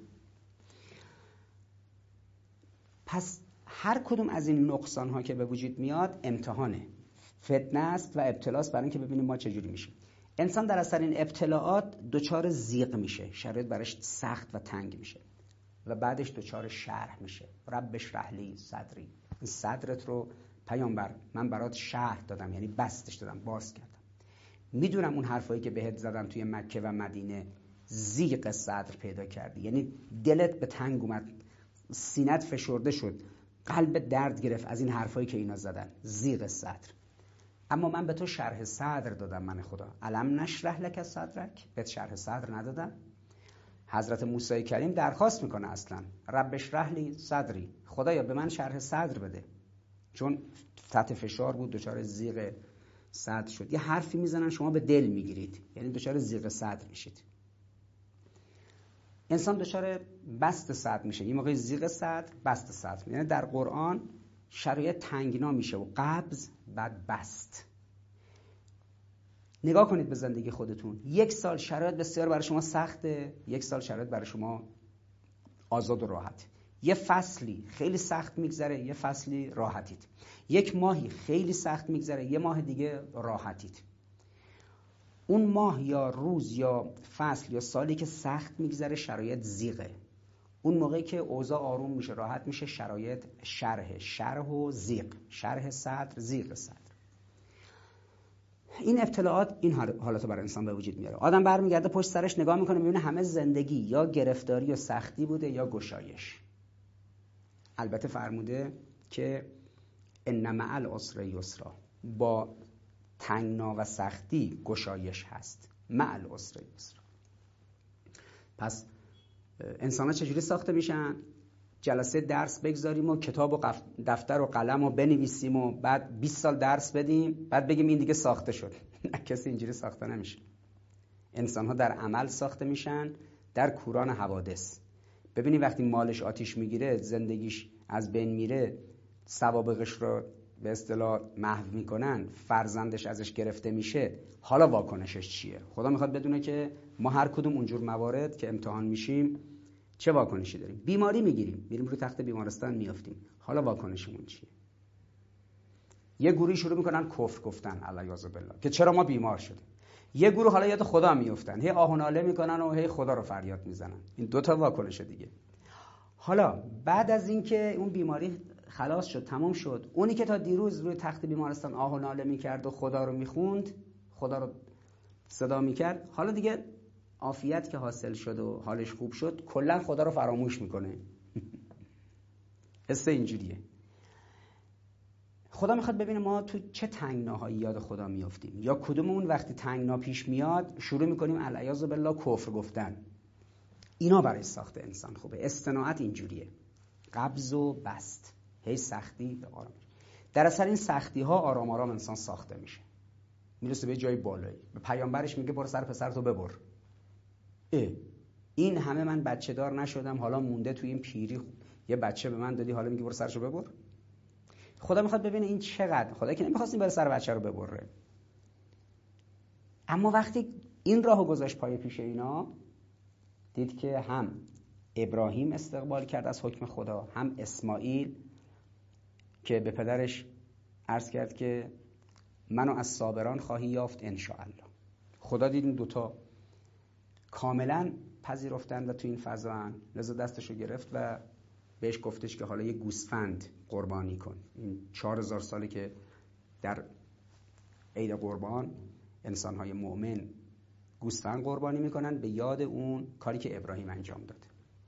پس هر کدوم از این نقصان ها که به وجود میاد امتحانه، فتنه است و ابتلاست، برای اینکه ببینیم ما چجوری میشیم. انسان در اثر این ابتلاعات دچار ضیق میشه، شرایط براش سخت و تنگ میشه و بعدش دچار شرح میشه. رب اشرح لی صدری، این صدرت رو پیامبر من برات شرح دادم، یعنی بستش دادم، باز کردم. میدونم اون حرفایی که بهت زدم توی مکه و مدینه ضیق صدر پیدا کردی، یعنی دلت به تنگ اومد، سینت فشرده شد، قلب درد گرفت از این حرفایی که اینا زدن، ضیق صدر. اما من به تو شرح صدر دادم، من خدا. الم نشرح لک صدرک، بهت شرح صدر ندادم؟ حضرت موسی کریم درخواست میکنه اصلا رب اشرح لی صدری، خدایا به من شرح صدر بده، چون تحت فشار بود، دچار ضیق صدر شد. یه حرفی میزنن شما به دل میگیرید، یعنی دچار ضیق صدر میشید. انسان دچار بست صدر میشه، این موقع ضیق صدر، بست صدر. یعنی در قرآن شرایط تنگنا میشه و قبض بعد بست. نگاه کنید به زندگی خودتون، یک سال شرایط بسیار برای شما سخته، یک سال شرایط برای شما آزاد و راحت. یه فصلی خیلی سخت میگذره، یه فصلی راحتید. یک ماهی خیلی سخت میگذره، یه ماه دیگه راحتید. اون ماه یا روز یا فصل یا سالی که سخت میگذره شرایط ضیقه. اون موقعی که اوضاع آروم میشه، راحت میشه، شرایط شرح، شرح و ضیق، شرح صدر، ضیق صدر. این ابتلاعات این حالات برای انسان به وجود میاره. آدم برمیگرده پشت سرش نگاه میکنه، میبینه همه زندگی یا گرفتاری و سختی بوده یا گشایش. البته فرموده که ان مع العسر یسرا، با تنگنا و سختی گشایش هست. مع العسر یسرا. پس انسان ها چجوری ساخته میشن؟ جلسه درس بگذاریم و کتاب و دفتر و قلم و بنویسیم و بعد بیست سال درس بدیم، بعد بگیم این دیگه ساخته شد. کسی اینجوری ساخته نمیشه. انسان ها در عمل ساخته میشن، در کوران حوادث. ببینی وقتی مالش آتیش میگیره، زندگیش از بین میره، سوابقش رو به اصطلاح محو میکنن، فرزندش ازش گرفته میشه، حالا واکنشش چیه؟ خدا میخواد بدونه که ما هر کدوم اونجور موارد که امتحان میشیم چه واکنشی داریم. بیماری میگیریم، میریم رو تخت بیمارستان میافتیم، حالا واکنشمون چیه؟ یه گروهی شروع میکنن کفر گفتن علیاذ بالله که چرا ما بیمار شدیم. یه گروه حالا یاد خدا میافتن، هی آه و ناله میکنن و هی خدا رو فریاد میزنن. این دو تا واکنش دیگه. حالا بعد از اینکه اون بیماری خلاص شد، تمام شد، اونی که تا دیروز روی تخت بیمارستان آه و ناله میکرد و خدا رو میخوند، خدا رو صدا میکرد، حالا دیگه عافیت که حاصل شد و حالش خوب شد، کلا خدا رو فراموش میکنه. حس اینجوریه. خدا میخواد ببینه ما تو چه تنگناهایی یاد خدا میافتیم، یا کدوممون وقتی تنگنا پیش میاد شروع میکنیم العیاذ بالله کفر گفتن. اینا برای ساخت انسان خوبه. استناعت اینجوریه، قبض و بست، هی سختی به آرام. در اثر این سختی ها آرام آرام انسان ساخته میشه. میرسه به جای بالایی، به پیامبرش میگه برو سر پسرتو ببر. اه این همه من بچه دار نشدم، حالا مونده تو این پیری یه بچه به من دادی، حالا میگه برو سرشو ببر. خدا میخواد ببینه این چقدر، خدا که نمیخواست این بره سر بچه رو ببره. اما وقتی این راهو گذاشت پای پیش اینا، دید که هم ابراهیم استقبال کرد از حکم خدا، هم اسماعیل که به پدرش عرض کرد که منو از صابران خواهی یافت انشاءالله. خدا دید این دوتا کاملا پذیرفتن و تو این فضا هن، لذا دستشو گرفت و بهش گفتش که حالا یه گوسفند قربانی کن. این چهار هزار ساله که در عید قربان انسان‌های مؤمن گوسفند قربانی میکنن به یاد اون کاری که ابراهیم انجام داد.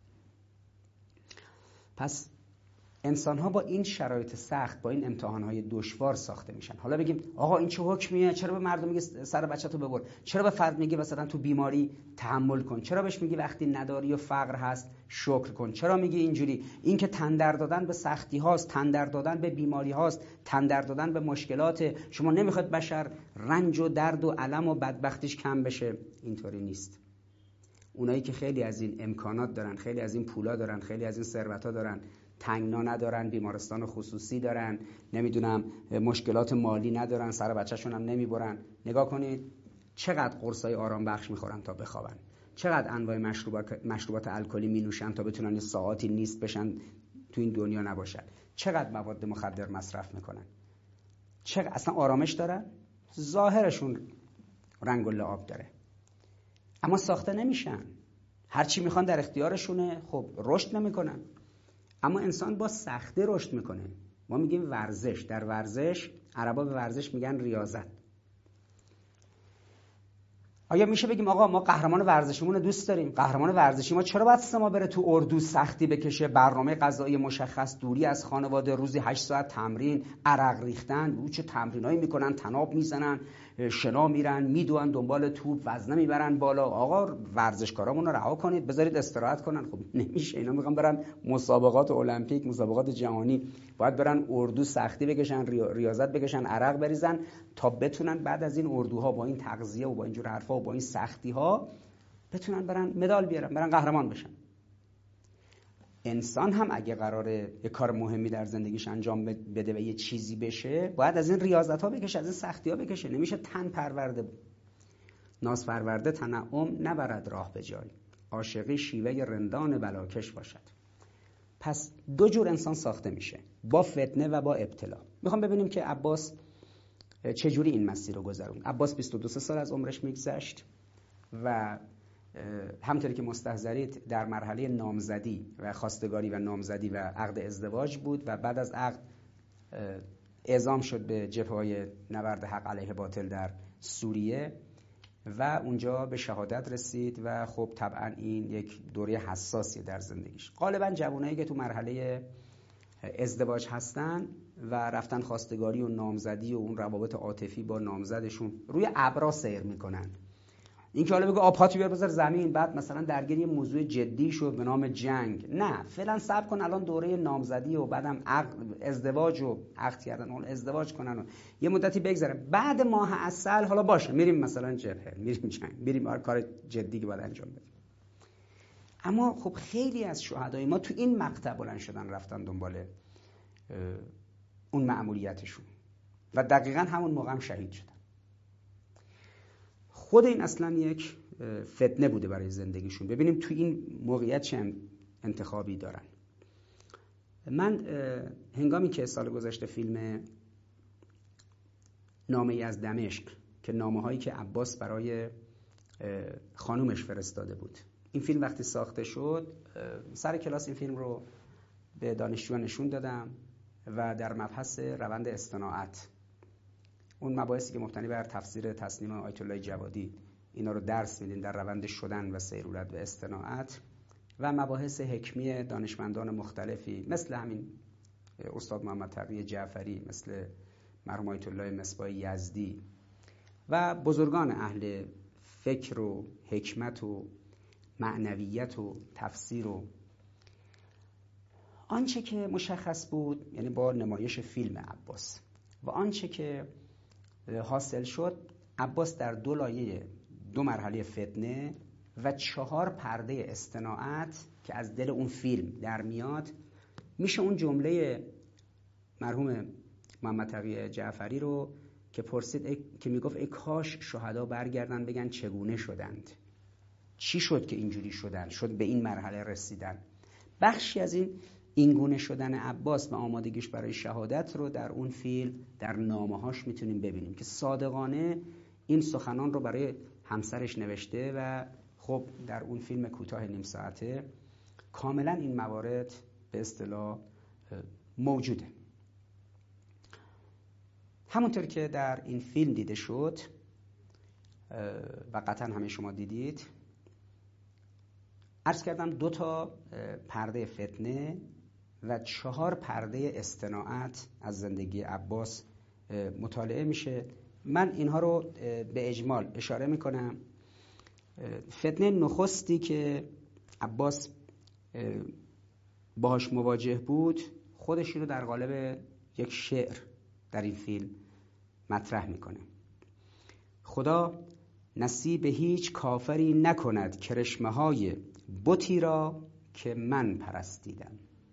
پس انسان‌ها با این شرایط سخت، با این امتحان‌های دشوار ساخته میشن. حالا بگیم آقا این چه حکمیه؟ چرا به مردم میگه سر بچه‌تو ببر؟ چرا به فرد میگه مثلا تو بیماری تحمل کن؟ چرا بهش میگی وقتی نداری و فقر هست شکر کن؟ چرا میگی اینجوری؟ این که تن در دادن به سختی هاست، تن در دادن به بیماری هاست، تن در دادن به مشکلات. شما نمیخواد بشر رنج و درد و الم و بدبختیش کم بشه. اینطوری نیست. اونایی که خیلی از این امکانات دارن، خیلی از این پولا دارن، خیلی از این ثروت‌ها دارن، تنگنا ندارن، بیمارستان خصوصی دارن، نمیدونم مشکلات مالی ندارن، سر بچه‌شون هم نمیبرن. نگاه کنید چقدر قرصای آرام بخش میخورن تا بخوابن، چقدر انواع مشروبات مشروبات الکلی مینوشن تا بتونن یه ساعاتی نیست بشن تو این دنیا نباشن، چقدر مواد مخدر مصرف میکنن، چقدر اصلا آرامش دارن. ظاهرشون رنگ و لعاب داره اما ساخته نمیشن. هرچی میخوان در اختیارشونه، خب رشد نمیکنن. اما انسان با سخته رشد میکنه. ما میگیم ورزش. در ورزش عربا به ورزش میگن ریاضت. آیا میشه بگیم آقا ما قهرمان ورزشیمون رو دوست داریم، قهرمان ورزشی ما چرا باید سه ماه بره تو اردو سختی بکشه، برنامه غذایی مشخص، دوری از خانواده، روزی هشت ساعت تمرین، عرق ریختن، او چه تمرینایی میکنن، تناب میزنن، شنا میرن، میدوئن دنبال توپ، وزنه میبرن بالا. آقا ورزشکارامون رو رها کنید، بذارید استراحت کنن. خب نمیشه. اینا میخوان برن مسابقات المپیک، مسابقات جهانی، باید برن اردو سختی بکشن، ریاضت بکشن، عرق بریزن تا بتونن بعد از این اردوها با این تغذیه و با اینجور حرفا و با این سختی ها بتونن برن مدال بیارن، برن قهرمان بشن. انسان هم اگه قراره یه کار مهمی در زندگیش انجام بده و یه چیزی بشه، باید از این ریاضت ها بکشه، از این سختی ها بکشه. نمیشه تن پرورده ناز پرورده تنعم نبرد راه به جای، عاشقی شیوه رندان بلاکش باشد. پس دو جور انسان ساخته میشه، با فتنه و با ابتلا. میخوام ببینیم که عباس چجوری این مسیر رو گذرون. عباس بیست و دو سال از عمرش میگذشت و همونطوری که مستحضرید در مرحله نامزدی و خواستگاری و نامزدی و عقد ازدواج بود و بعد از عقد اعزام شد به جبهه‌های نبرد حق علیه باطل در سوریه و اونجا به شهادت رسید و خب طبعا این یک دوره حساسیه در زندگیش. غالبا جوانایی که تو مرحله ازدواج هستن و رفتن خواستگاری و نامزدی و اون روابط عاطفی با نامزدشون روی ابرا سیر میکنن. این که حالا بگو آب هاتو بیار بذار زمین بعد مثلا درگیر یه موضوع جدی شد به نام جنگ، نه، فعلا صبر کن، الان دوره نامزدی و بعدم عقد ازدواج و عقد کردن اون ازدواج کنن و یه مدتی بگذره، بعد ماه عسل حالا باشه میریم مثلا جبهه، میریم جنگ، میریم کار جدی که باید انجام بدیم. اما خب خیلی از شهدای ما تو این مقطع بلند شدن رفتن دنبال اون مأموریتشون و دقیقاً همون موقع هم شهید شدن. خود این اصلا یک فتنه بوده برای زندگیشون. ببینیم تو این موقعیت چه انتخابی دارن. من هنگامی که سال گذشته فیلم نامه ای از دمشق که نامه هایی که عباس برای خانومش فرستاده بود، این فیلم وقتی ساخته شد سر کلاس این فیلم رو به دانشجویان نشون دادم و در مبحث روند استناعت، اون مباحثی که مبتنی بر تفسیر تصنیم آیت الله جوادی، اینا رو درس میدین در روند شدن و سیرورت و استناعت و مباحث حکمی دانشمندان مختلفی مثل همین استاد محمد تقی جعفری، مثل مرحوم آیت الله مصباح یزدی و بزرگان اهل فکر و حکمت و معنویت و تفسیر و آنچه که مشخص بود، یعنی با نمایش فیلم عباس و آنچه که حاصل شد، عباس در دو لایه، دو مرحله فتنه و چهار پرده استناعت که از دل اون فیلم در میاد، میشه اون جمله مرحوم محمد تقی جعفری رو که پرسید ای... که میگفت ای کاش شهدا برگردن بگن چگونه شدند، چی شد که اینجوری شدن، شد به این مرحله رسیدن. بخشی از این اینگونه شدن عباس و آمادگیش برای شهادت رو در اون فیلم در نامه‌هاش میتونیم ببینیم که صادقانه این سخنان رو برای همسرش نوشته و خب در اون فیلم کوتاه نیم ساعته کاملا این موارد به اصطلاح موجوده. همونطور که در این فیلم دیده شد و قطعا همه شما دیدید، عرض کردم دو تا پرده فتنه و چهار پرده استناعت از زندگی عباس مطالعه میشه. من اینها رو به اجمال اشاره میکنم. فتنه نخستی که عباس باهاش مواجه بود خودش رو در قالب یک شعر در این فیلم مطرح میکنه. خدا نصیب هیچ کافری نکند کرشمه های بتی را که من پرستیدم.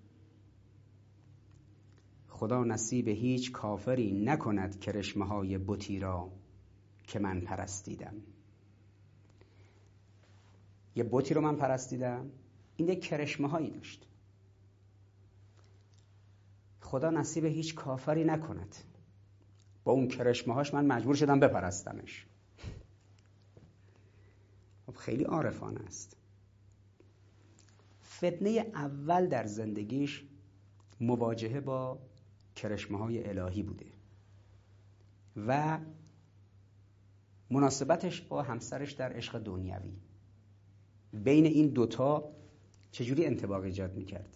خدا نصیب هیچ کافری نکند کرشمه های بتی را که من پرستیدم. یه بتی رو من پرستیدم، این یک کرشمه هایی داشت. خدا نصیب هیچ کافری نکند، با اون کرشمه هاش من مجبور شدم بپرستمش. خیلی عارفانه است. فتنه اول در زندگیش مواجهه با کرشمه های الهی بوده و مناسبتش با همسرش در عشق دنیوی. بین این دوتا چجوری انطباق ایجاد میکرد؟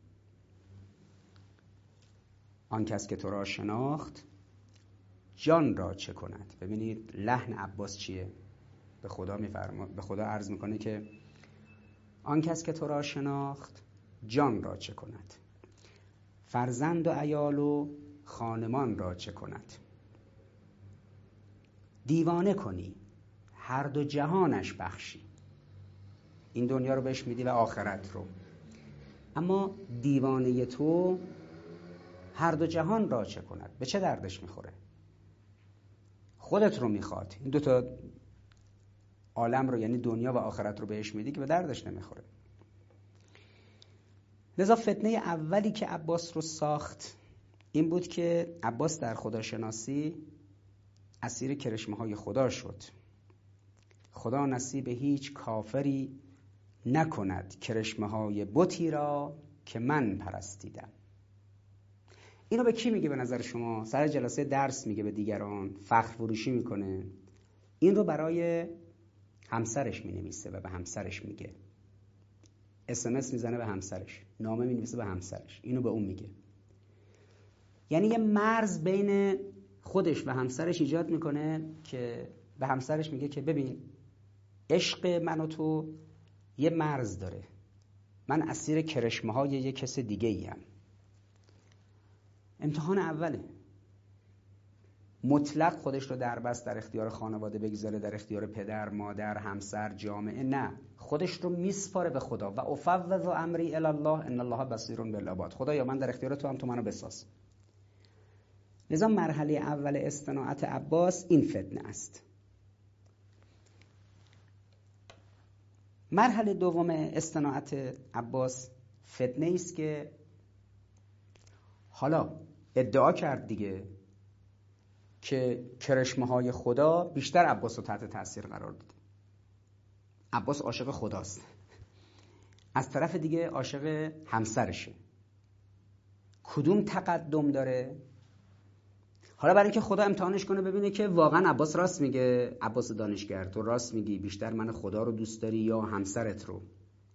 آن کس که تو را شناخت جان را چه کند. ببینید لحن عباس چیه؟ به خدا میفرما، به خدا عرض میکنه که آن کس که تو را شناخت جان را چه کند، فرزند و عیال و خانمان را چه کند. دیوانه کنی هر دو جهانش بخشی. این دنیا رو بهش میدی و آخرت رو، اما دیوانه تو هر دو جهان را چه کند. به چه دردش میخوره؟ خودت رو میخواد، این دوتا عالم رو یعنی دنیا و آخرت رو بهش میدی که به دردش نمیخوره. لذا فتنه اولی که عباس رو ساخت این بود که عباس در خداشناسی اسیر کرشمه های خدا شد. خدا نصیب هیچ کافری نکند کرشمه های بتی را که من پرستیدم. اینو به کی میگه به نظر شما؟ سر جلسه درس میگه به دیگران، فخر فروشی میکنه. این رو برای همسرش مینویسه و به همسرش میگه. اس ام اس میزنه به همسرش، نامه مینویسه به همسرش، اینو به اون میگه. یعنی یه مرز بین خودش و همسرش ایجاد میکنه که به همسرش میگه که ببین عشق من و تو یه مرز داره، من اسیر کرشمه های یه کس دیگه ایم. امتحان اوله. مطلق خودش رو در بست در اختیار خانواده بگذاره، در اختیار پدر، مادر، همسر، جامعه، نه، خودش رو میسپاره به خدا و افوض امری الی الله ان الله بصیر بالعباد. خدایا من در اختیار تو هم، تو منو بساز. لذا مرحله اول استناعت عباس این فتنه است. مرحله دوم استناعت عباس فتنه است که حالا ادعا کرد دیگه که کرشمه های خدا بیشتر عباس رو تحت تاثیر قرار داده. عباس عاشق خداست، از طرف دیگه عاشق همسرشه. کدوم تقدم داره؟ حالا برای اینکه خدا امتحانش کنه ببینه که واقعا عباس راست میگه، عباس دانشگر تو راست میگی، بیشتر من خدا رو دوست داری یا همسرت رو.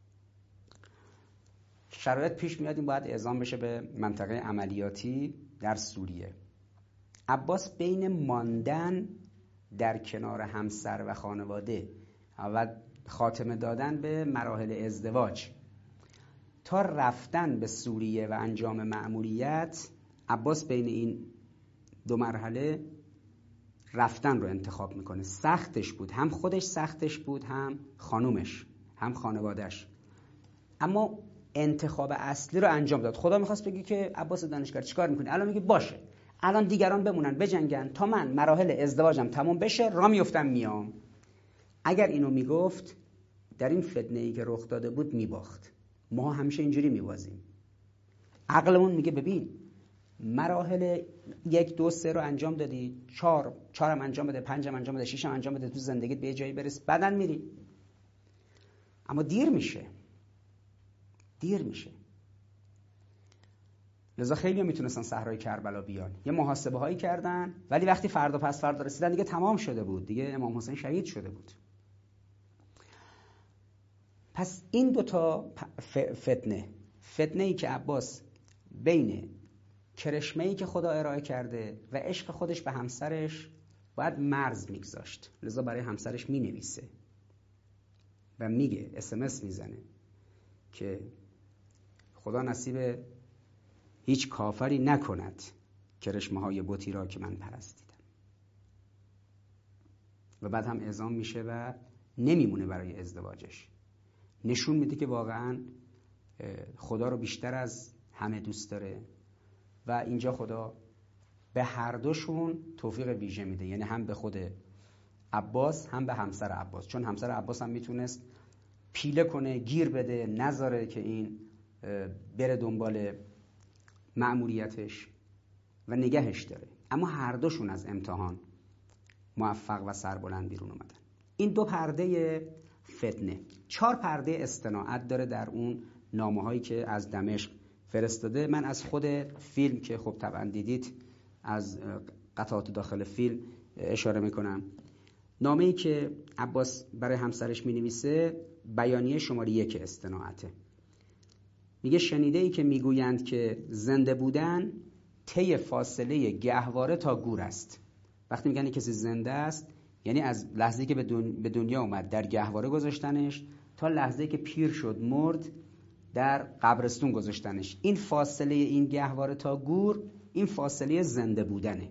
شرایط پیش میاد این باید اعزام بشه به منطقه عملیاتی در سوریه. عباس بین ماندن در کنار همسر و خانواده و خاتمه دادن به مراحل ازدواج تا رفتن به سوریه و انجام مأموریت، عباس بین این دو مرحله رفتن رو انتخاب میکنه. سختش بود، هم خودش سختش بود، هم خانومش، هم خانوادهش، اما انتخاب اصلی رو انجام داد. خدا میخواست بگی که عباس دانشگر چیکار میکنی؟ الان میگه باشه، الان دیگران بمونن بجنگن تا من مراحل ازدواجم تموم بشه را میفتم میام. اگر اینو میگفت در این فتنه ای که رخ داده بود میباخت. ما همیشه اینجوری میبازیم. عقلمون میگه ببین مراحل یک دو سه رو انجام دادی، چهار چهارم انجام بده، پنجم انجام بده، ششم انجام بده، تو زندگیت به یه جایی برس، بعدن میری. اما دیر میشه، دیر میشه. لذا خیلی هم میتونستن صحرای کربلا بیان، یه محاسبه هایی کردن، ولی وقتی فردا پس فردا رسیدن دیگه تمام شده بود، دیگه امام حسین شهید شده بود. پس این دوتا فتنه، فتنه ای که عباس بین کرشمه ای که خدا ارائه کرده و عشق خودش به همسرش باید مرز میگذاشت. لذا برای همسرش مینویسه و میگه، اس ام اس میزنه که خدا نصیب هیچ کافری نکند کرشمه های بتی را که من پرستیدم. و بعد هم اعزام میشه و نمیمونه برای ازدواجش. نشون میده که واقعا خدا رو بیشتر از همه دوست داره و اینجا خدا به هر دوشون توفیق ویژه میده، یعنی هم به خود عباس هم به همسر عباس، چون همسر عباس هم میتونست پیله کنه، گیر بده، نذاره که این بره دنبال مأموریتش و نگهش داره. اما هر دوشون از امتحان موفق و سربلند بیرون اومدن. این دو پرده فتنه. چهار پرده استناعت داره در اون نامه هایی که از دمشق فرستاده. من از خود فیلم که خب طبعا دیدید، از قطعات داخل فیلم اشاره میکنم. نامه ای که عباس برای همسرش مینویسه بیانیه شماره یک استناعته. میگه شنیده ای که میگویند که زنده بودن طی فاصله گهواره تا گور است. وقتی میگن کسی زنده است یعنی از لحظه‌ای که به دنیا اومد در گهواره گذاشتنش تا لحظه‌ای که پیر شد مرد در قبرستون گذاشتنش. این فاصله این گهواره تا گور، این فاصله زنده بودنه.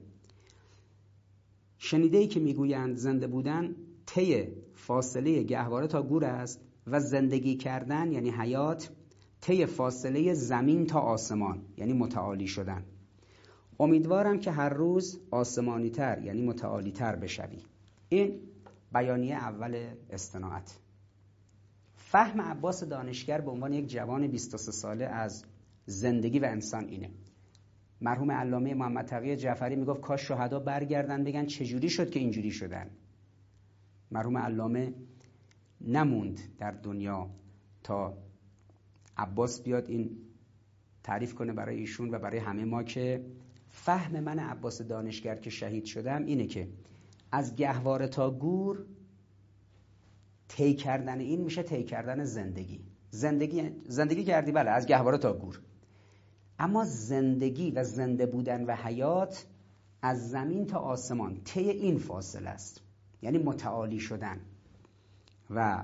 شنیده ای که میگویند زنده بودن طی فاصله گهواره تا گور است و زندگی کردن یعنی حیات طی فاصله زمین تا آسمان یعنی متعالی شدن. امیدوارم که هر روز آسمانی تر یعنی متعالی تر بشوی. این بیانیه اول استناعت. فهم عباس دانشگر به عنوان یک جوان بیست و سه ساله از زندگی و انسان اینه. مرحوم علامه محمد تقی جعفری میگفت کاش شهدا برگردن بگن چجوری شد که اینجوری شدن. مرحوم علامه نموند در دنیا تا عباس بیاد این تعریف کنه برای ایشون و برای همه ما که فهم من عباس دانشگر که شهید شدم اینه که از گهواره تا گور طی کردن این میشه طی کردن زندگی. زندگی زندگی کردی بله از گهواره تا گور، اما زندگی و زنده بودن و حیات از زمین تا آسمان طی این فاصله است، یعنی متعالی شدن. و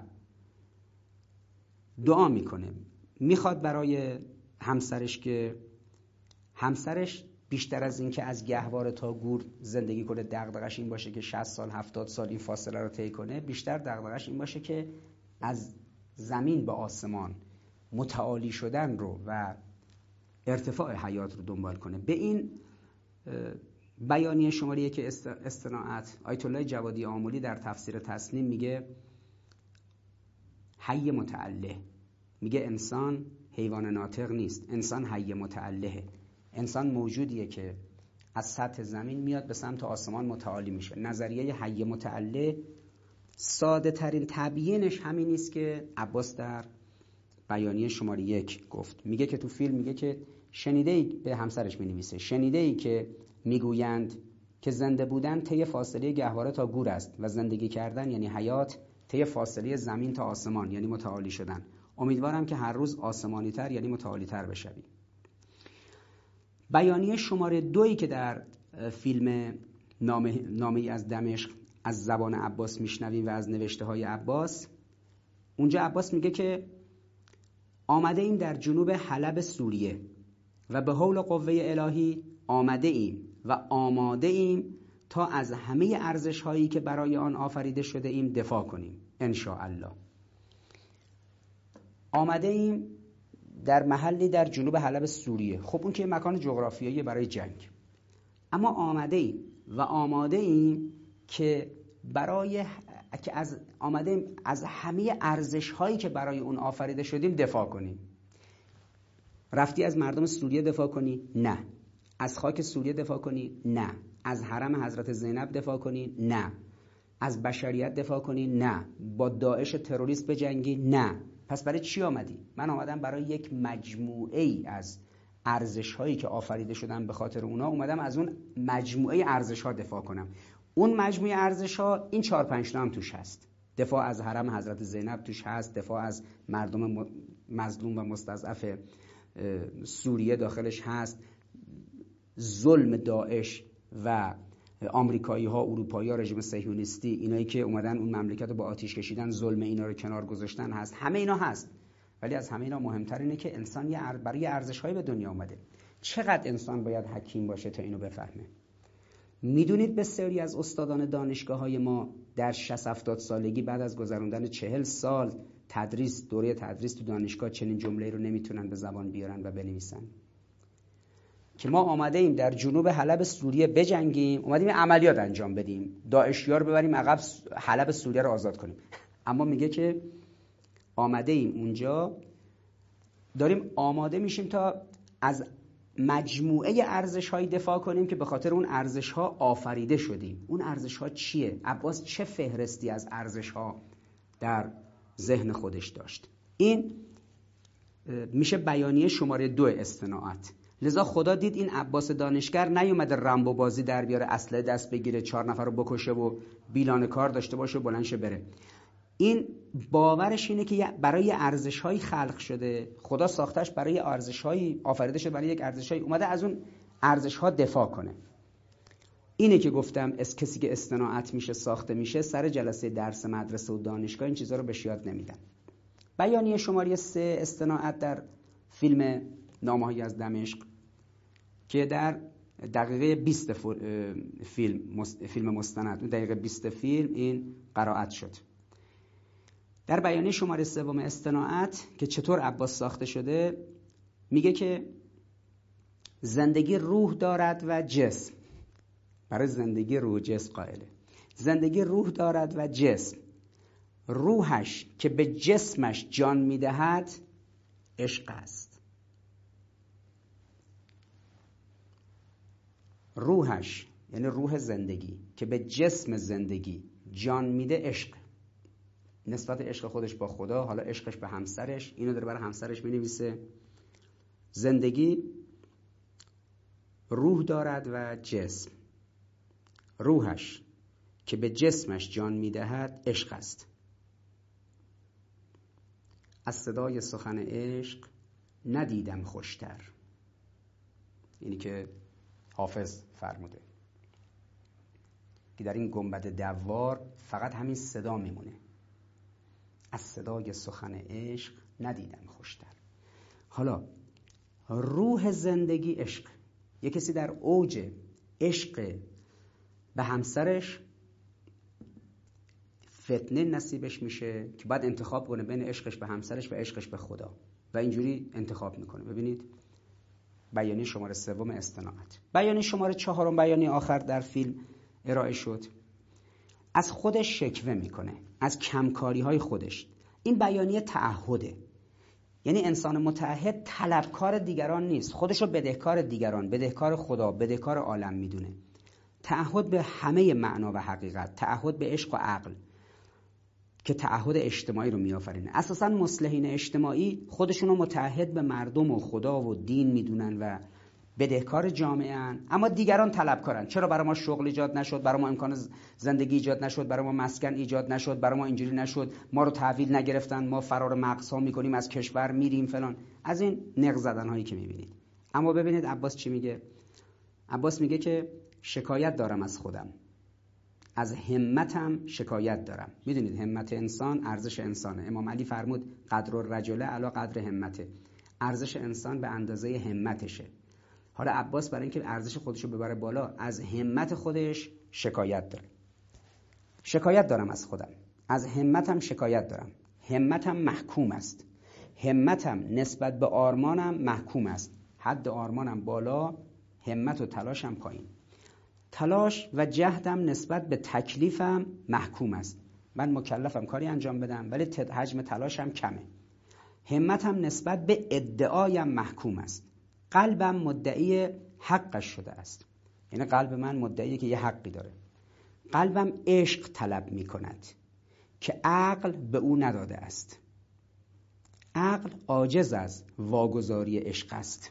دعا میکنه، میخواد برای همسرش که همسرش بیشتر از این که از گهواره تا گور زندگی کنه دغدغش این باشه که شصت سال هفتاد سال این فاصله رو طی کنه، بیشتر دغدغش این باشه که از زمین به آسمان متعالی شدن رو و ارتفاع حیات رو دنبال کنه. به این بیانیه شماره یک استناعت آیت الله جوادی آملی در تفسیر تسنیم میگه حی متعله، میگه انسان حیوان ناطق نیست، انسان حی متعلهه. انسان موجودیه که از سطح زمین میاد به سمت آسمان متعالی میشه. نظریه حی متعله ساده ترین تبیینش همین نیست که عباس در بیانیه شماره یک گفت. میگه که تو فیلم میگه که شنیده ای به همسرش مینویسه شنیده ای که میگویند که زنده بودن طی فاصله گهواره تا گور است و زندگی کردن یعنی حیات طی فاصله زمین تا آسمان یعنی متعالی شدن. امیدوارم که هر روز آسمانی تر یعنی متعالی تر بشوی. بیانیه شماره دویی که در فیلم نامه نامه‌ای از دمشق از زبان عباس میشنویم و از نوشته های عباس، اونجا عباس میگه که آمده ایم در جنوب حلب سوریه و به حول قوه الهی آمده ایم و آماده ایم تا از همه ارزش هایی که برای آن آفریده شده ایم دفاع کنیم ان شاء الله. آمده ایم در محلی در جنوب حلب سوریه. خب اون که مکان جغرافیایی برای جنگ، اما آمده ایم و آماده ایم که برای که از آمده ایم از همه ارزش هایی که برای اون آفریده شدیم دفاع کنیم. رفتی از مردم سوریه دفاع کنی؟ نه. از خاک سوریه دفاع کنی؟ نه. از حرم حضرت زینب دفاع کنی؟ نه. از بشریت دفاع کنی؟ نه. با داعش تروریست بجنگی؟ نه. پس برای چی آمدی؟ من آمدم برای یک مجموعه ای از ارزش هایی که آفریده شدن به خاطر اونا، اومدم از اون مجموعه ارزش ها دفاع کنم. اون مجموعه ارزش ها این چهار پنج تا هم توش هست. دفاع از حرم حضرت زینب توش هست، دفاع از مردم مظلوم و مستضعف سوریه داخلش هست، ظلم داعش و آمریکایی ها، اروپایی ها، رژیم صهیونیستی، اینایی که اومدن اون مملکت رو با آتش کشیدن، ظلم اینا رو کنار گذاشتن هست. همه اینا هست. ولی از همه اینا مهمتر اینه که انسان یه برای ارزش‌های به دنیا اومده. چقدر انسان باید حکیم باشه تا اینو بفهمه؟ میدونید بسیاری از استادان دانشگاه‌های ما در شصت هفتاد سالگی بعد از گذروندن چهل سال تدریس، دوره تدریس تو دانشگاه، چنین جمله‌ای رو نمیتونن به زبان بیارن و بنویسن که ما آماده ایم در جنوب حلب سوریه بجنگیم، اومدیم عملیات انجام بدیم، داعشی‌ها رو ببریم عقب، حلب سوریه رو آزاد کنیم. اما میگه که آماده ایم اونجا، داریم آماده میشیم تا از مجموعه ارزش‌های دفاع کنیم که به خاطر اون ارزش‌ها آفریده شدیم. اون ارزش‌ها چیه؟ عباس چه فهرستی از ارزش‌ها در ذهن خودش داشت؟ این میشه بیانیه شماره دو استناعت. لذا خدا دید این عباس دانشگر نیومده رمبو بازی در بیاره، اسلحه دست بگیره، چهار نفر رو بکشه و بیلان کار داشته باشه و بلندشه بره. این باورش اینه که برای ارزش‌هایی خلق شده، خدا ساختش برای ارزش‌هایی، آفریده شده برای یک ارزش‌هایی، اومده از اون ارزش‌ها دفاع کنه. اینه که گفتم از کسی که استناعت میشه، ساخته میشه، سر جلسه درس مدرسه و دانشگاه این چیزا رو بهش یاد نمیدن. بیانیه شماره سه استناعت در فیلم نامه‌هایی از دمشق که در دقیقه بیست فیلم فیلم مستند، دقیقه بیست فیلم این قرائت شد. در بیانیه شماره سوم استناعت که چطور عباس ساخته شده، میگه که زندگی روح دارد و جسم. برای زندگی روح جسم قائله. زندگی روح دارد و جسم. روحش که به جسمش جان میدهد عشق است. روحش یعنی روح زندگی که به جسم زندگی جان میده عشق. نسبت عشق خودش با خدا، حالا عشقش به همسرش، اینو داره برای همسرش مینویسه. زندگی روح دارد و جسم. روحش که به جسمش جان میدهد عشق است. از صدای سخن عشق ندیدم خوشتر. اینی که حافظ فرموده که در این گنبد دوار فقط همین صدا میمونه. از صدای سخن عشق ندیدم خوشتر. حالا روح زندگی عشق. یه کسی در اوج عشق به همسرش فتنه نصیبش میشه که بعد انتخاب کنه بین عشقش به همسرش و عشقش به خدا و اینجوری انتخاب میکنه. ببینید بیانیه شماره سوم استناعت. بیانیه شماره چهارم، بیانیه آخر در فیلم ارائه شد، از خودش شکوه میکنه، از کمکاری های خودش. این بیانیه تعهده، یعنی انسان متعهد طلبکار دیگران نیست، خودشو بدهکار دیگران، بدهکار خدا، بدهکار عالم میدونه. تعهد به همه معنا و حقیقت، تعهد به عشق و عقل که تعهد اجتماعی رو میآفرینه. اساساً مصلحین اجتماعی خودشونو متعهد به مردم و خدا و دین میدونن و بدهکار جامعه ان، اما دیگران طلبکارن. چرا برای ما شغل ایجاد نشد؟ برای ما امکان زندگی ایجاد نشد؟ برای ما مسکن ایجاد نشد؟ برای ما اینجوری نشد؟ ما رو تحویل نگرفتن؟ ما فرار مغزها میکنیم، از کشور میریم فلان. از این نق زدن هایی که میبینید. اما ببینید عباس چی میگه. عباس میگه که شکایت دارم از خودم، از همتم شکایت دارم. میدونید همت انسان ارزش انسانه. امام علی فرمود قدر الرجل علی قدر همته. ارزش انسان به اندازه همتشه. حالا عباس برای اینکه ارزش خودشو ببره بالا، از همت خودش شکایت داره. شکایت دارم از خودم، از همتم شکایت دارم. همتم محکوم است. همتم نسبت به آرمانم محکوم است. حد آرمانم بالا، همت و تلاشم پایین. تلاش و جهدم نسبت به تکلیفم محکوم است. من مکلفم کاری انجام بدم ولی حجم تلاشم کمه. همتم نسبت به ادعایم محکوم است. قلبم مدعی حقش شده است. یعنی قلب من مدعیه که یه حقی داره. قلبم عشق طلب می کند که عقل به او نداده است. عقل عاجز از واگذاری عشق است.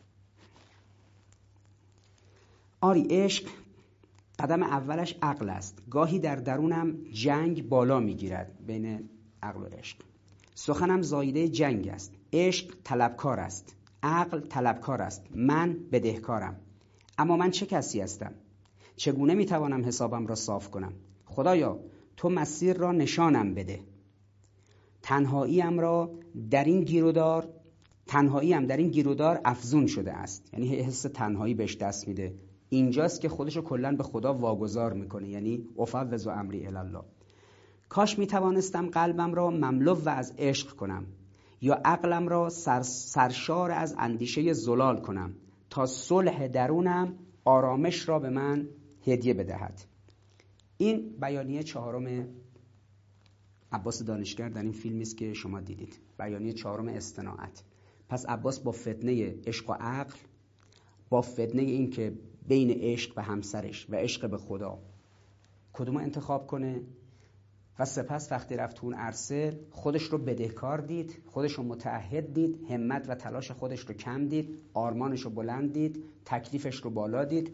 آری عشق قدم اولش عقل است. گاهی در درونم جنگ بالا می گیرد بین عقل و عشق. سخنم زایده جنگ است. عشق طلبکار است. عقل طلبکار است. من بدهکارم. اما من چه کسی هستم؟ چگونه می توانم حسابم را صاف کنم؟ خدایا تو مسیر را نشانم بده. تنهاییم را در این گیرودار تنهاییم در این گیرودار افزون شده است. یعنی حس تنهایی بهش دست میده. اینجاست که خودشو کلاً به خدا واگذار میکنه. یعنی افوض امری الی الله. کاش می توانستم قلبم را مملو و از عشق کنم یا عقلم را سر سرشار از اندیشه زلال کنم تا صلح درونم آرامش را به من هدیه بدهد. این بیانیه چهارم عباس دانشگر در این فیلمی است که شما دیدید. بیانیه چهارم استناعت. پس عباس با فتنه عشق و عقل، با فتنه این که بین عشق به همسرش و عشق به خدا کدوم انتخاب کنه، و سپس وقتی رفت اون عرصه خودش رو بدهکار دید، خودش رو متعهد دید، همت و تلاش خودش رو کم دید، آرمانش رو بلند دید، تکلیفش رو بالا دید،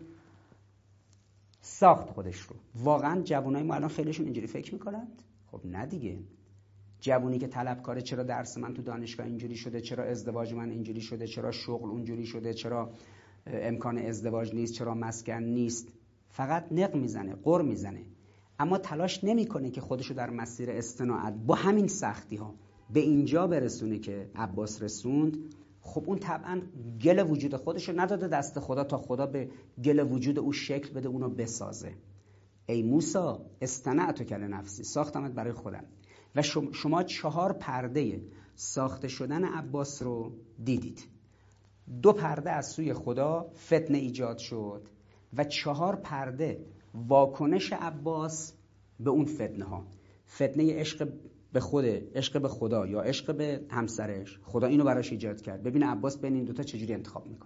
ساخت خودش رو. واقعا جوانای ما الان خیلیشون اینجوری فکر میکنند؟ خب نه دیگه. جوونی که طلبکاره، چرا درس من تو دانشگاه اینجوری شده، چرا ازدواج من اینجوری شده، چرا شغل اونجوری شده، چرا امکان ازدواج نیست، چرا مسکن نیست، فقط نق میزنه، قر میزنه، اما تلاش نمیکنه که خودشو در مسیر استناعت با همین سختی ها به اینجا برسونه که عباس رسوند. خب اون طبعا گل وجود خودشو نداده دست خدا تا خدا به گل وجود او شکل بده، اونو بسازه. ای موسی استنعتو کل نفسی، ساختمت برای خودم. و شما چهار پرده ساخته شدن عباس رو دیدید. دو پرده از سوی خدا فتنه ایجاد شد و چهار پرده واکنش عباس به اون فتنه ها. فتنه عشق به خود، عشق به خدا یا عشق به همسرش، خدا اینو براش ایجاد کرد. ببین عباس بین این دوتا چجوری انتخاب میکنه.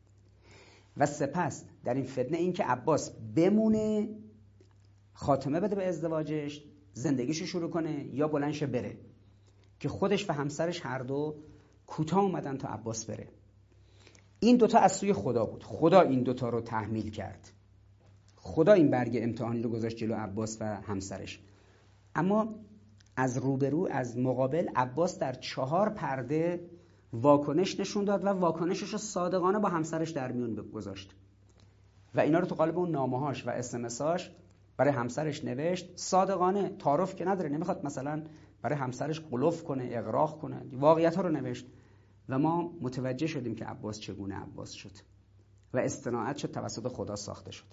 و سپس در این فتنه این که عباس بمونه، خاتمه بده به ازدواجش، زندگیشو شروع کنه، یا بلندشه بره، که خودش و همسرش هر دو کوتاه اومدن تا عباس بره. این دوتا از سوی خدا بود. خدا این دوتا رو تحمیل کرد. خدا این برگ امتحانی رو گذاشت جلو عباس و همسرش. اما از روبرو، از مقابل، عباس در چهار پرده واکنش نشون داد و واکنشش رو صادقانه با همسرش در میون گذاشت و اینا رو تو قالب اون نامه‌هاش و اس ام اس‌هاش برای همسرش نوشت. صادقانه، تعارف که نداره، نمیخواد مثلا برای همسرش قلوف کنه، اغراق کنه، واقعیت‌ها رو نوشت. و ما متوجه شدیم که عباس چگونه عباس شد و استناعت شد، توسط خدا ساخته شد.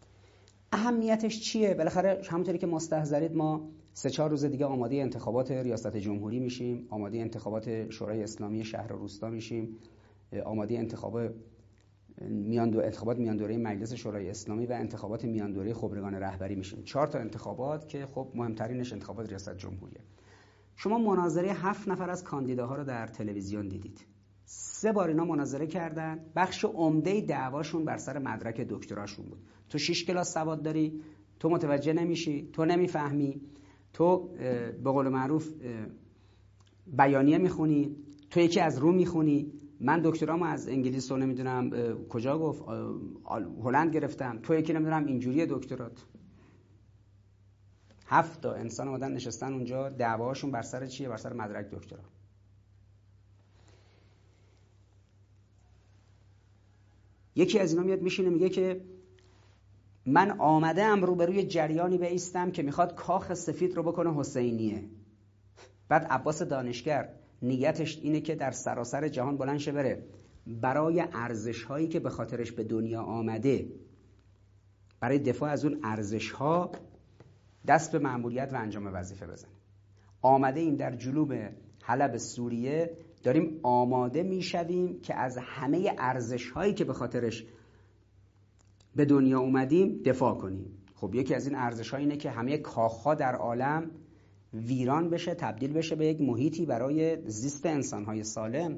اهمیتش چیه؟ بالاخره همونطوری که مستحضرید ما سه چهار روز دیگه آماده انتخابات ریاست جمهوری میشیم، آماده انتخابات شورای اسلامی شهر و روستا میشیم، آماده انتخابات میان دو انتخابات میان دوره مجلس شورای اسلامی و انتخابات میان دوره خبرگان رهبری میشیم. چهار تا انتخابات که خب مهمترینش انتخابات ریاست جمهوریه. شما مناظره هفت نفر از کاندیداها رو در تلویزیون دیدید. سه بار اینا مناظره کردن. بخش عمده دعواشون بر سر مدرک دکتراشون بود. تو شش کلاس سواد داری، تو متوجه نمیشی، تو نمیفهمی، تو به قول معروف بیانیه میخونی، تو یکی از روم میخونی، من دکترامو از انگلیس رو نمیدونم کجا گفت هلند گرفتم، تو یکی نمیدونم اینجوریه دکترات. هفت تا انسان اومدن نشستن اونجا، دعواشون بر سر چیه؟ بر سر مدرک دکترا. یکی از اینا میاد میشینه میگه که من آمده ام روبروی جریانی بایستم که میخواد کاخ سفید رو بکنه حسینیه. بعد عباس دانشگر نیتش اینه که در سراسر جهان بلند شه بره برای ارزش هایی که به خاطرش به دنیا آمده برای دفاع از اون ارزش‌ها دست به مأموریت و انجام وظیفه بزنیم. آمده ایم در جنوب حلب سوریه، داریم آماده میشویم که از همه ارزش‌هایی که به خاطرش به دنیا اومدیم دفاع کنیم. خب یکی از این ارزش‌ها اینه که همه کاخ‌ها در عالم ویران بشه، تبدیل بشه به یک محیطی برای زیست انسان‌های سالم.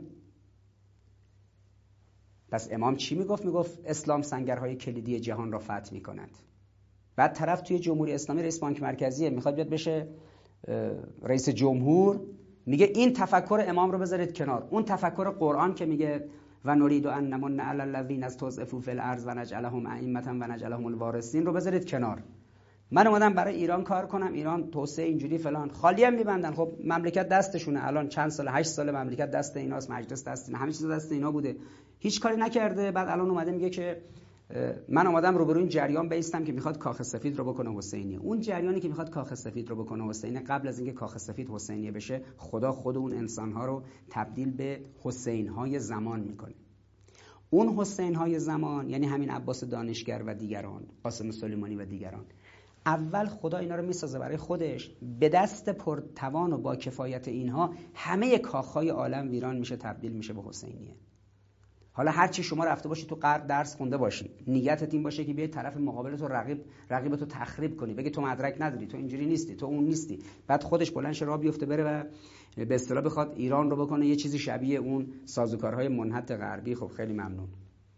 پس امام چی میگفت؟ میگفت اسلام سنگرهای کلیدی جهان را فتح میکند. بعد طرف توی جمهوری اسلامی رئیس بانک مرکزیه، میخواد بیاد بشه رئیس جمهور، میگه این تفکر امام رو بذارید کنار. اون تفکر قرآن که میگه و نرید ان نمن علی الذین استضعفوا فی الارض و نجعلهم ائمة و نجعلهم الوارثین رو بذارید کنار. من اومدم برای ایران کار کنم، ایران توسعه اینجوری فلان، خالی هم میبندن. خب مملکت دستشونه، الان چند سال، هشت سال مملکت دست ایناست، مجلس دست اینا، همه چیز دست اینا بوده، هیچ کاری نکرده. بعد الان اومده میگه که من اومدم روبروی این جریان بیستم که میخواد کاخ سفید رو بکنه حسینیه. اون جریانی که میخواد کاخ سفید رو بکنه حسینیه، قبل از اینکه کاخ سفید حسینیه بشه، خدا خود اون انسانها رو تبدیل به حسینهای زمان میکنه. اون حسینهای زمان یعنی همین عباس دانشگر و دیگران، قاسم سلیمانی و دیگران. اول خدا اینا رو میسازه برای خودش، به دست پرتوان و با کفایت اینها همه کاخهای عالم ویران میشه، تبدیل میشه به حسینیه. حالا هر چی شما رفته باشی تو غرب درس خونده باشی، نیتت این باشه که بیای طرف مقابل تو رقیب رقیبتو تخریب کنی، بگی تو مدرک نداری، تو اینجوری نیستی، تو اون نیستی، بعد خودش بلند شه راه بیفته بره و به اصطلاح بخواد ایران رو بکنه یه چیزی شبیه اون سازوکارهای منحط غربی. خب خیلی ممنون.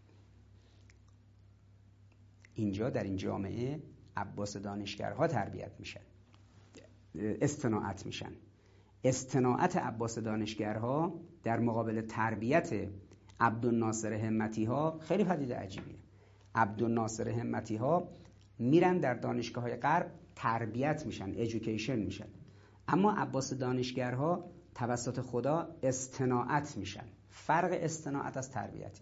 اینجا در این جامعه عباس دانشگرها تربیت میشن، استناعت میشن. استناعت عباس دانشگرها در مقابل تربیت عبدالناصر همتی ها خیلی پدیده عجیبیه. عبدالناصر همتی ها میرن در دانشگاه های غرب تربیت میشن، ایژوکیشن میشن، اما عباس دانشگرها توسط خدا استناعت میشن. فرق استناعت از تربیتی.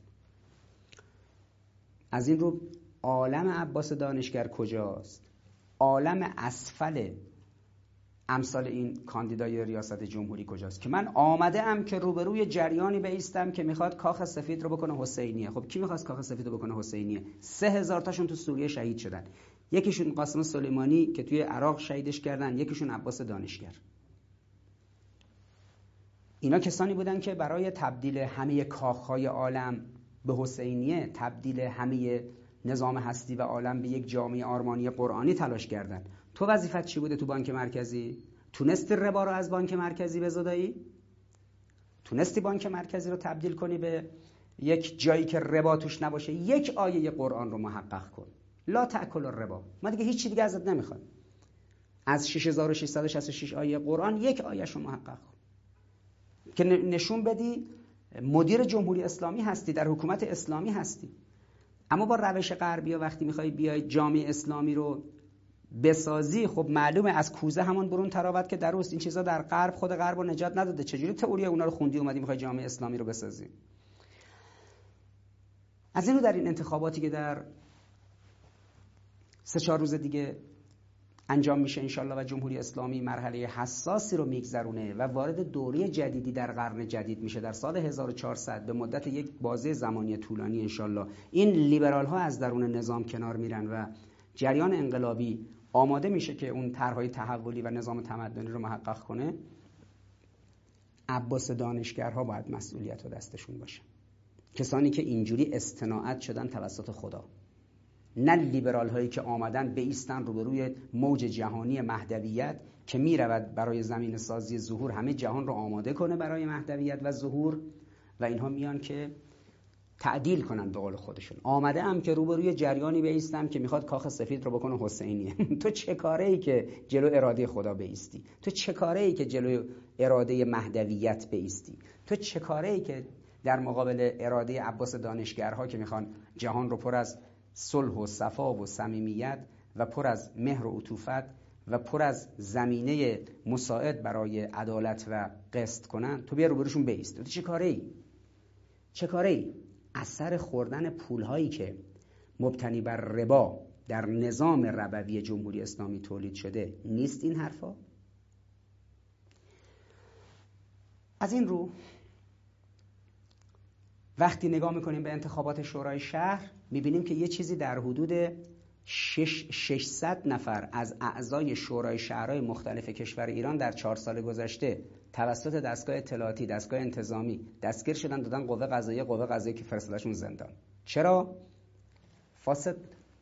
از این رو عالم عباس دانشگر کجاست؟ عالم اسفل امثال این کاندیدای ریاست جمهوری کجاست؟ که من آمده ام که روبروی جریانی بایستم که میخواد کاخ سفید رو بکنه حسینیه. خب کی میخواست کاخ سفید رو بکنه حسینیه؟ سه هزار تاشون تو سوریه شهید شدن. یکیشون قاسم سلیمانی که توی عراق شهیدش کردن، یکیشون عباس دانشگر. اینا کسانی بودن که برای تبدیل همه کاخهای عالم به حسینیه، تبدیل همه نظام هستی و عالم به یک جامعه آرمانی قرآنی تلاش کردن. تو وظیفت چی بوده تو بانک مرکزی؟ تونستی ربا رو از بانک مرکزی بزدایی؟ تونستی بانک مرکزی رو تبدیل کنی به یک جایی که ربا توش نباشه؟ یک آیه قرآن رو محقق کن. لا تأکل الربا. ما دیگه هیچ چیز دیگه ازت نمیخوایم. از شش هزار و ششصد و شصت و شش آیه قرآن یک آیه‌ش رو محقق کن که نشون بدی مدیر جمهوری اسلامی هستی، در حکومت اسلامی هستی. اما با روش غربی وقتی میخوای بیای جامعه اسلامی رو بسازی، خب معلومه از کوزه همون برون تراوت که درست این چیزا در غرب خود غرب رو نجات نداده. چجوری تئوری اونا رو خوندی اومدی میخوای جامعه اسلامی رو بسازی؟ از این رو در این انتخاباتی که در سه چهار روز دیگه انجام میشه انشالله و جمهوری اسلامی مرحله حساسی رو میگذرونه و وارد دوره جدیدی در قرن جدید میشه، در سال هزار و چهارصد به مدت یک بازه زمانی طولانی انشالله این لیبرال ها از درون نظام کنار میرن و جریان انقلابی آماده میشه که اون طرحهای تحولی و نظام تمدنی رو محقق کنه. عباس دانشگرها باید مسئولیت رو دستشون باشه، کسانی که اینجوری استناعت شدن توسط خدا، نه لیبرال هایی که آمدن بایستن روبروی موج جهانی مهدویت که میرود برای زمین سازی ظهور همه جهان رو آماده کنه برای مهدویت و ظهور، و اینها میان که تعدیل کنن به قول خودشون. آمده ام که روبروی جریانی بایستم که میخواد کاخ سفید رو بکنه حسینیه. تو چه کاره ای که جلو اراده خدا بایستی؟ تو چه کاره ای که جلو اراده مهدویت بایستی؟ تو چه کاره ای که در مقابل اراده عباس دانشگرها که میخوان جهان رو پر از صلح و صفا و صمیمیت و پر از مهر و عطوفت و پر از زمینه مساعد برای عدالت و قسط کنن، تو بیا روبروشون بایست. تو چه کاره ای؟ چه کاره ای؟ اثر خوردن پولهایی که مبتنی بر ربا در نظام ربوی جمهوری اسلامی تولید شده نیست این حرفا؟ از این رو وقتی نگاه میکنیم به انتخابات شورای شهر میبینیم که یه چیزی در حدود ششصد نفر از اعضای شورای شهرهای مختلف کشور ایران در چهار سال گذشته توسط دستگاه اطلاعاتی، دستگاه انتظامی دستگیر شدن، دادن قوه قضاییه، قوه قضاییه که فرستادشون زندان. چرا؟ فاسد.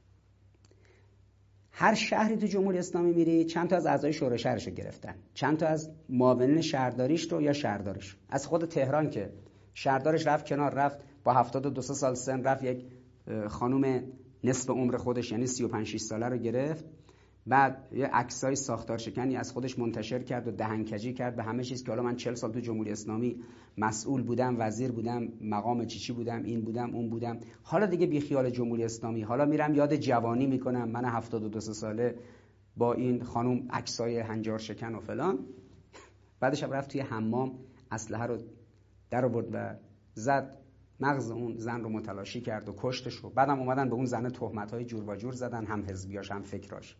هر شهری تو جمهوری اسلامی میری چند تا از اعضای شورای شهرشو گرفتن، چند تا از معاونین شهرداریش رو یا شهردارش. از خود تهران که شهردارش رفت کنار، رفت با هفتاد و دو سال سن، رفت یک خانم نصف عمر خودش یعنی سی و پنج شش ساله رو گرفت، بعد یه عکسای ساختار شکنی از خودش منتشر کرد و دهنکجی کرد به همه چیز که حالا من چهل سال تو جمهوری اسلامی مسئول بودم، وزیر بودم، مقام چیچی بودم، این بودم، اون بودم، حالا دیگه بی خیال جمهوری اسلامی، حالا میرم یاد جوانی میکنم، من هفتاد و دو ساله با این خانم عکسای هنجار شکن و فلان. بعدش رفت توی حمام اسلحه رو در آورد و زد مغز اون زن رو متلاشی کرد و کشتش رو. بعدم اومدن به اون زن تهمت‌های جور و جور زدن، هم حزبیاش هم فکراش.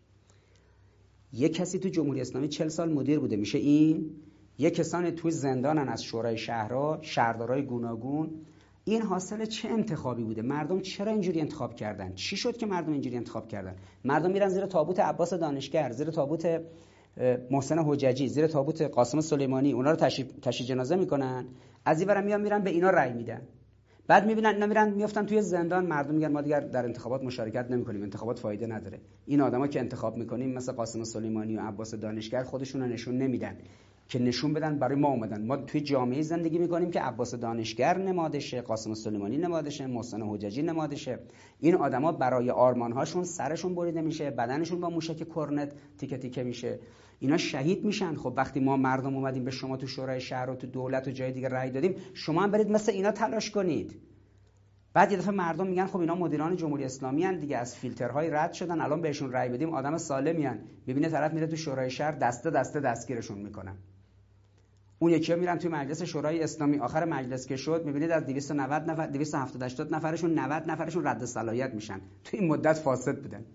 یک کسی تو جمهوری اسلامی چهل سال مدیر بوده میشه این، یک کسانی تو زندانن از شورای شهرها، شهردارای گوناگون. این حاصل چه انتخابی بوده؟ مردم چرا اینجوری انتخاب کردن؟ چی شد که مردم اینجوری انتخاب کردن؟ مردم میرن زیر تابوت عباس دانشگر، زیر تابوت محسن حججی، زیر تابوت قاسم سلیمانی، اونا رو تشییع جنازه میکنن، از این ورم میان میرن به اینا رأی میدن. بعد میبینن اینا میرن میافتن توی زندان. مردم میگن ما دیگر در انتخابات مشارکت نمیکنیم، انتخابات فایده نداره. این آدما که انتخاب میکنیم مثل قاسم سلیمانی و عباس دانشگر خودشون رو نشون نمیدن که نشون بدن برای ما اومدن. ما توی جامعه زندگی میکنیم که عباس دانشگر نمادشه، قاسم سلیمانی نمادشه، محسن حججی نمادشه. این آدما برای آرمانهاشون سرشون بریده میشه، بدنشون با موشک کرنت تیکه تیکه میشه، اینا شهید میشن. خب وقتی ما مردم اومدیم به شما تو شورای شهر و تو دولت و جای دیگه رأی دادیم، شما هم برید مثل اینا تلاش کنید. بعد یه دفعه مردم میگن خب اینا مدیران جمهوری اسلامی ان دیگه، از فیلترهای رد شدن، الان بهشون رأی بدیم آدم سالمی ان. ببینه طرف میره تو شورای شهر دسته دسته دستگیرشون میکنن. اون یکی‌ها میرن توی مجلس شورای اسلامی، آخر مجلس که شد میبینید از دویست و نود نفر دویست و هفتاد هشتاد نفرشون نود نفرشون رد صلاحیت میشن. تو این مدت فاسد بودن.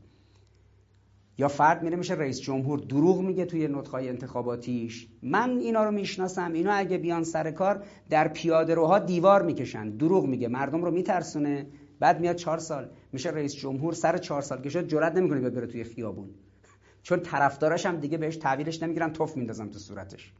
یا فرد میره میشه رئیس جمهور، دروغ میگه توی نطق‌های انتخاباتیش. من اینا رو میشناسم، اینا اگه بیان سر کار در پیاده روها دیوار میکشن. دروغ میگه، مردم رو میترسونه، بعد میاد چهار سال میشه رئیس جمهور. سر چهار سال که شد جرئت نمیکنه بیاد بره توی خیابون، چون طرفداراش هم دیگه بهش تحویلش نمیگیرن، توف میندازن تو صورتش.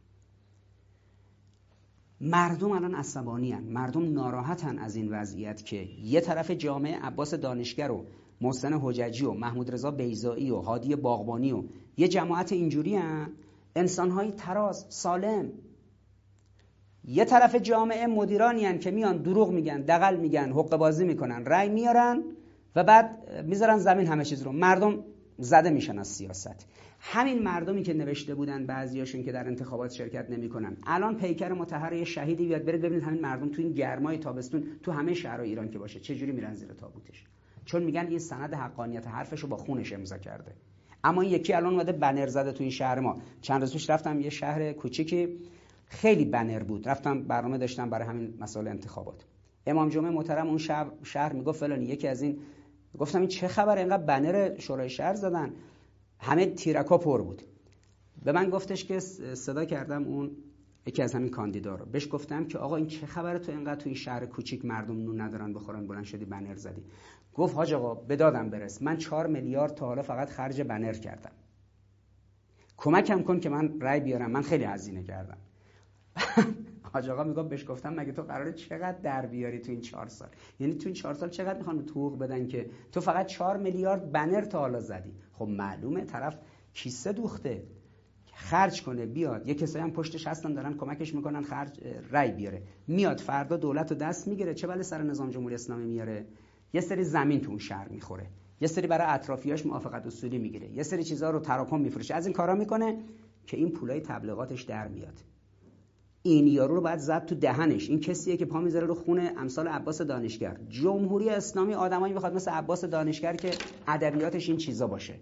مردم الان عصبانی هن. مردم ناراحتن از این وضعیت که یه طرف جامعه عباس دانشگر و محسن حججی و محمود رضا بیضایی و هادی باغبانی و یه جماعت اینجوری هن، انسان‌های تراز سالم. یه طرف جامعه مدیرانی هن که میان دروغ میگن، دغل میگن، حقه بازی میکنن، رأی میارن و بعد میذارن زمین همه چیز رو. مردم زده میشن از سیاست. همین مردمی که نوشته بودن بعضیاشون که در انتخابات شرکت نمیکنن، الان پیکر مطهر یه شهیدی بیاد، برید ببینید همین مردم تو این گرمای تابستون تو همه شهرهای ایران که باشه چه جوری میرن زیر تابوتش، چون میگن این سند حقانیت حرفشو با خونش امضا کرده. اما این یکی الان اومده بنر زده تو این شهر ما. چند روز پیش رفتم یه شهر کوچیکی، خیلی بنر بود، رفتم برنامه داشتم برای همین مسائل انتخابات. امام جمعه محترم اون شهر شهر میگفت فلانی، یکی از این گفتم این چه خبره اینقدر بنر شورای شهر زدن؟ همه تیرکا پر بود. به من گفتش که صدا کردم اون یکی از همین کاندیدا رو، بهش گفتم که آقا این چه خبره تو اینقدر تو این شهر کوچیک مردم نون ندارن بخورن بلند شدی بنر زدی؟ گفت حاج آقا به دادم برس، من چهار میلیارد تا حالا فقط خرج بنر کردم، کمکم کن که من رای بیارم، من خیلی هزینه کردم. حاج آقا میگه بهش گفتم مگه تو قراره چقدر در بیاری تو این چهار سال؟ یعنی تو این چهار سال چقدر میخوان تو حقوق بدن که تو فقط چهار میلیارد بنر تا حالا زدی؟ خب معلومه طرف کیسه دوخته، خرج کنه بیاد. یه کسایی هم پشتش هستن دارن کمکش میکنن خرج رای بیاره، میاد فردا دولت رو دست میگیره، چه بله سر نظام جمهوری اسلامی میاره، یه سری زمین تو اون شهر میخوره، یه سری برای اطرافیاش موافقت اصولی میگیره، یه سری چیزا رو تراکم میفروشه، از این کارا میکنه که این پولای تبلیغاتش در میاد. این یارو رو بعد زد تو دهنش. این کسیه که پا میذاره رو خون امثال عباس دانشگر. جمهوری اسلامی آدمایی میخواد مثل عباس دانشگر که ادبیاتش این چیزا باشه.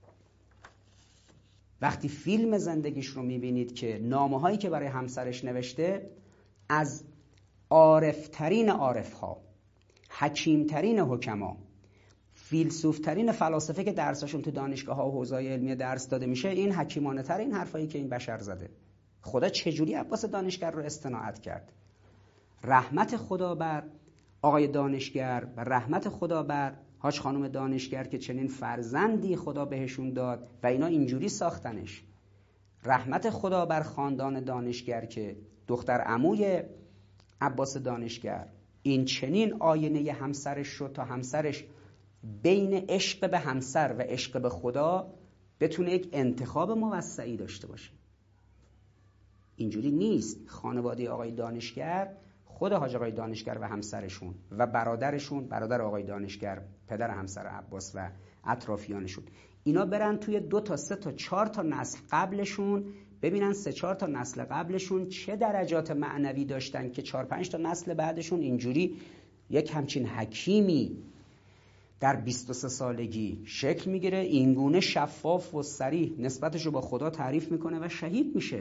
وقتی فیلم زندگیش رو میبینید که نامه‌هایی که برای همسرش نوشته از عارف‌ترین عارف‌ها، حکیم‌ترین حکما، فیلسوف‌ترین فلاسفه که درسشون تو دانشگاه‌ها و حوزه‌های علمی درس داده میشه، این حکیمانه‌تر این حرفایی که این بشر زده. خدا چجوری عباس دانشگر رو استناعت کرد؟ رحمت خدا بر آقای دانشگر و رحمت خدا بر حاج خانم دانشگر که چنین فرزندی خدا بهشون داد و اینا اینجوری ساختنش. رحمت خدا بر خاندان دانشگر که دختر عموی عباس دانشگر این چنین آینه همسرش شد تا همسرش بین عشق به همسر و عشق به خدا بتونه یک انتخاب موسعی داشته باشه. اینجوری نیست. خانواده آقای دانشگر، خود حاج آقای دانشگر و همسرشون و برادرشون، برادر آقای دانشگر، پدر همسر عباس و اطرافیانشون، اینا برن توی دو تا سه تا چهار تا نسل قبلشون ببینن سه چهار تا نسل قبلشون چه درجات معنوی داشتن که چهار پنج تا نسل بعدشون اینجوری یک همچین حکیمی در بیست و سه سالگی شکل میگیره، اینگونه شفاف و صریح نسبتشو با خدا تعریف میکنه و شهید میشه.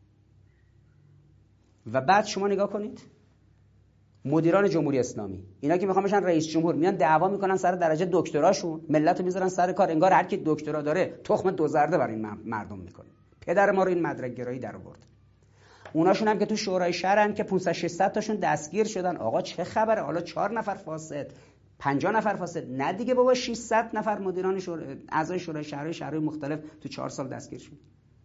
و بعد شما نگاه کنید مدیران جمهوری اسلامی، اینا که میخوان بشن رئیس جمهور، میان دعوا میکنن سر درجه دکتراشون، ملت رو میذارن سر کار، انگار هر کی دکترا داره تخم دوزرده برای این مردم میکنه. پدر ما رو این مدرک گرایی در آورد. اوناشون هم که تو شورای شهرن که پانصد ششصد تاشون دستگیر شدن. آقا چه خبره؟ حالا چهار نفر فاسد، پنجاه نفر فاسد، نه دیگه بابا ششصد نفر مدیران شورای، اعضای شورای شهرهای شهرهای مختلف تو چهار سال دستگیر شد.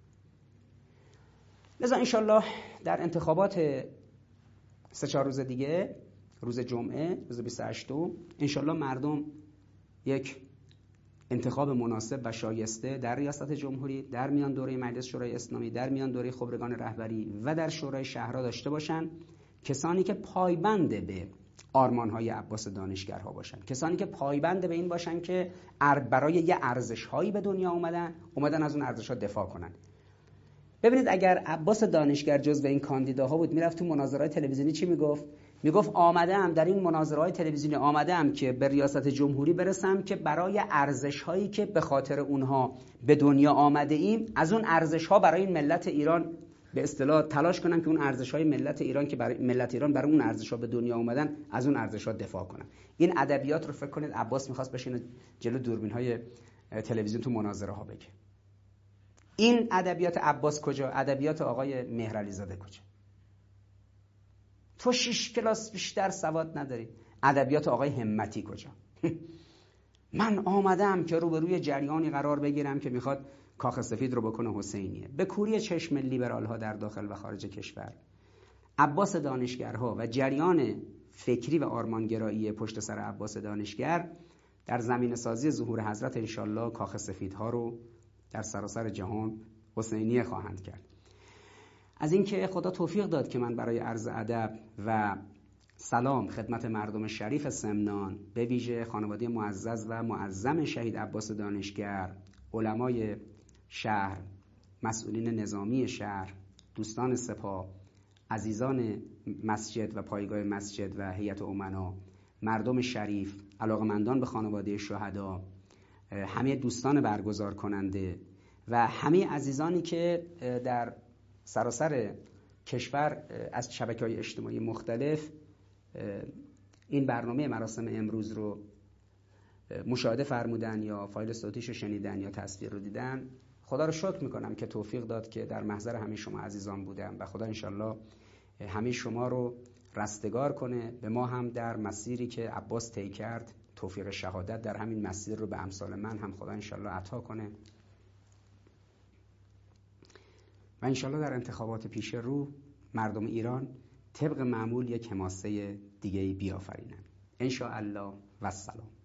لذا انشالله در انتخابات سه چهار روز دیگه، روز جمعه روز بیست و هشتم، انشالله مردم یک انتخاب مناسب و شایسته در ریاست جمهوری، در میان دوره مجلس شورای اسلامی، در میان دوره خبرگان رهبری و در شورای شهرها داشته باشن. کسانی که پایبند به آرمان‌های عباس دانشگرها باشن، کسانی که پایبند به این باشن که برای یه ارزش‌هایی به دنیا اومدن اومدن از اون ارزش‌ها دفاع کنن. ببینید اگر عباس دانشگر جزو این کاندیداها بود، میرفت تو مناظره‌های تلویزیونی چی میگفت؟ میگفت آمده‌ام در این مناظره‌های تلویزیونی آمده‌ام که به ریاست جمهوری برسم که برای ارزش‌هایی که به خاطر اونها به دنیا آمده ایم، از اون ارزش‌ها برای این ملت ایران به اصطلاح تلاش کنم که اون ارزش‌های ملت ایران که برای ملت ایران برای اون ارزش‌ها به دنیا اومدن، از اون ارزش‌ها دفاع کنم. این ادبیات رو فکر کنید عباس می‌خواست بشینه جلو دوربین‌های تلویزیون تو مناظره‌ها بگه. این ادبیات عباس کجا؟ ادبیات آقای مهرعلی زاده کجا؟ تو شش کلاس بیشتر سواد نداری. ادبیات آقای همتی کجا؟ من آمدم که روبروی جریانی قرار بگیرم که میخواد کاخ سفید رو بکنه حسینیه، به کوری چشم لیبرال ها در داخل و خارج کشور. عباس دانشگرها و جریان فکری و آرمانگرایی پشت سر عباس دانشگر در زمین سازی ظهور حضرت انشالله کاخ سفیدها رو در سراسر جهان حسینیه خواهند کرد. از اینکه خدا توفیق داد که من برای عرض ادب و سلام خدمت مردم شریف سمنان، به ویژه خانواده معزز و معظم شهید عباس دانشگر، علمای شهر، مسئولین نظامی شهر، دوستان سپاه، عزیزان مسجد و پایگاه مسجد و هیئت امنا، مردم شریف، علاقمندان به خانواده شهدا، همه دوستان برگزار کننده و همه عزیزانی که در سراسر کشور از شبکه‌های اجتماعی مختلف این برنامه مراسم امروز رو مشاهده فرمودن یا فایل صوتیش رو شنیدن یا تصویر رو دیدن، خدا رو شکر میکنم که توفیق داد که در محضر همه شما عزیزان بودم و خدا انشالله همه شما رو رستگار کنه، به ما هم در مسیری که عباس طی کرد توفیق شهادت در همین مسیر رو به امثال من هم خدا انشالله عطا کنه و انشالله در انتخابات پیش رو مردم ایران طبق معمول یک حماسه دیگه‌ای بیافرینن. انشاءالله و السلام.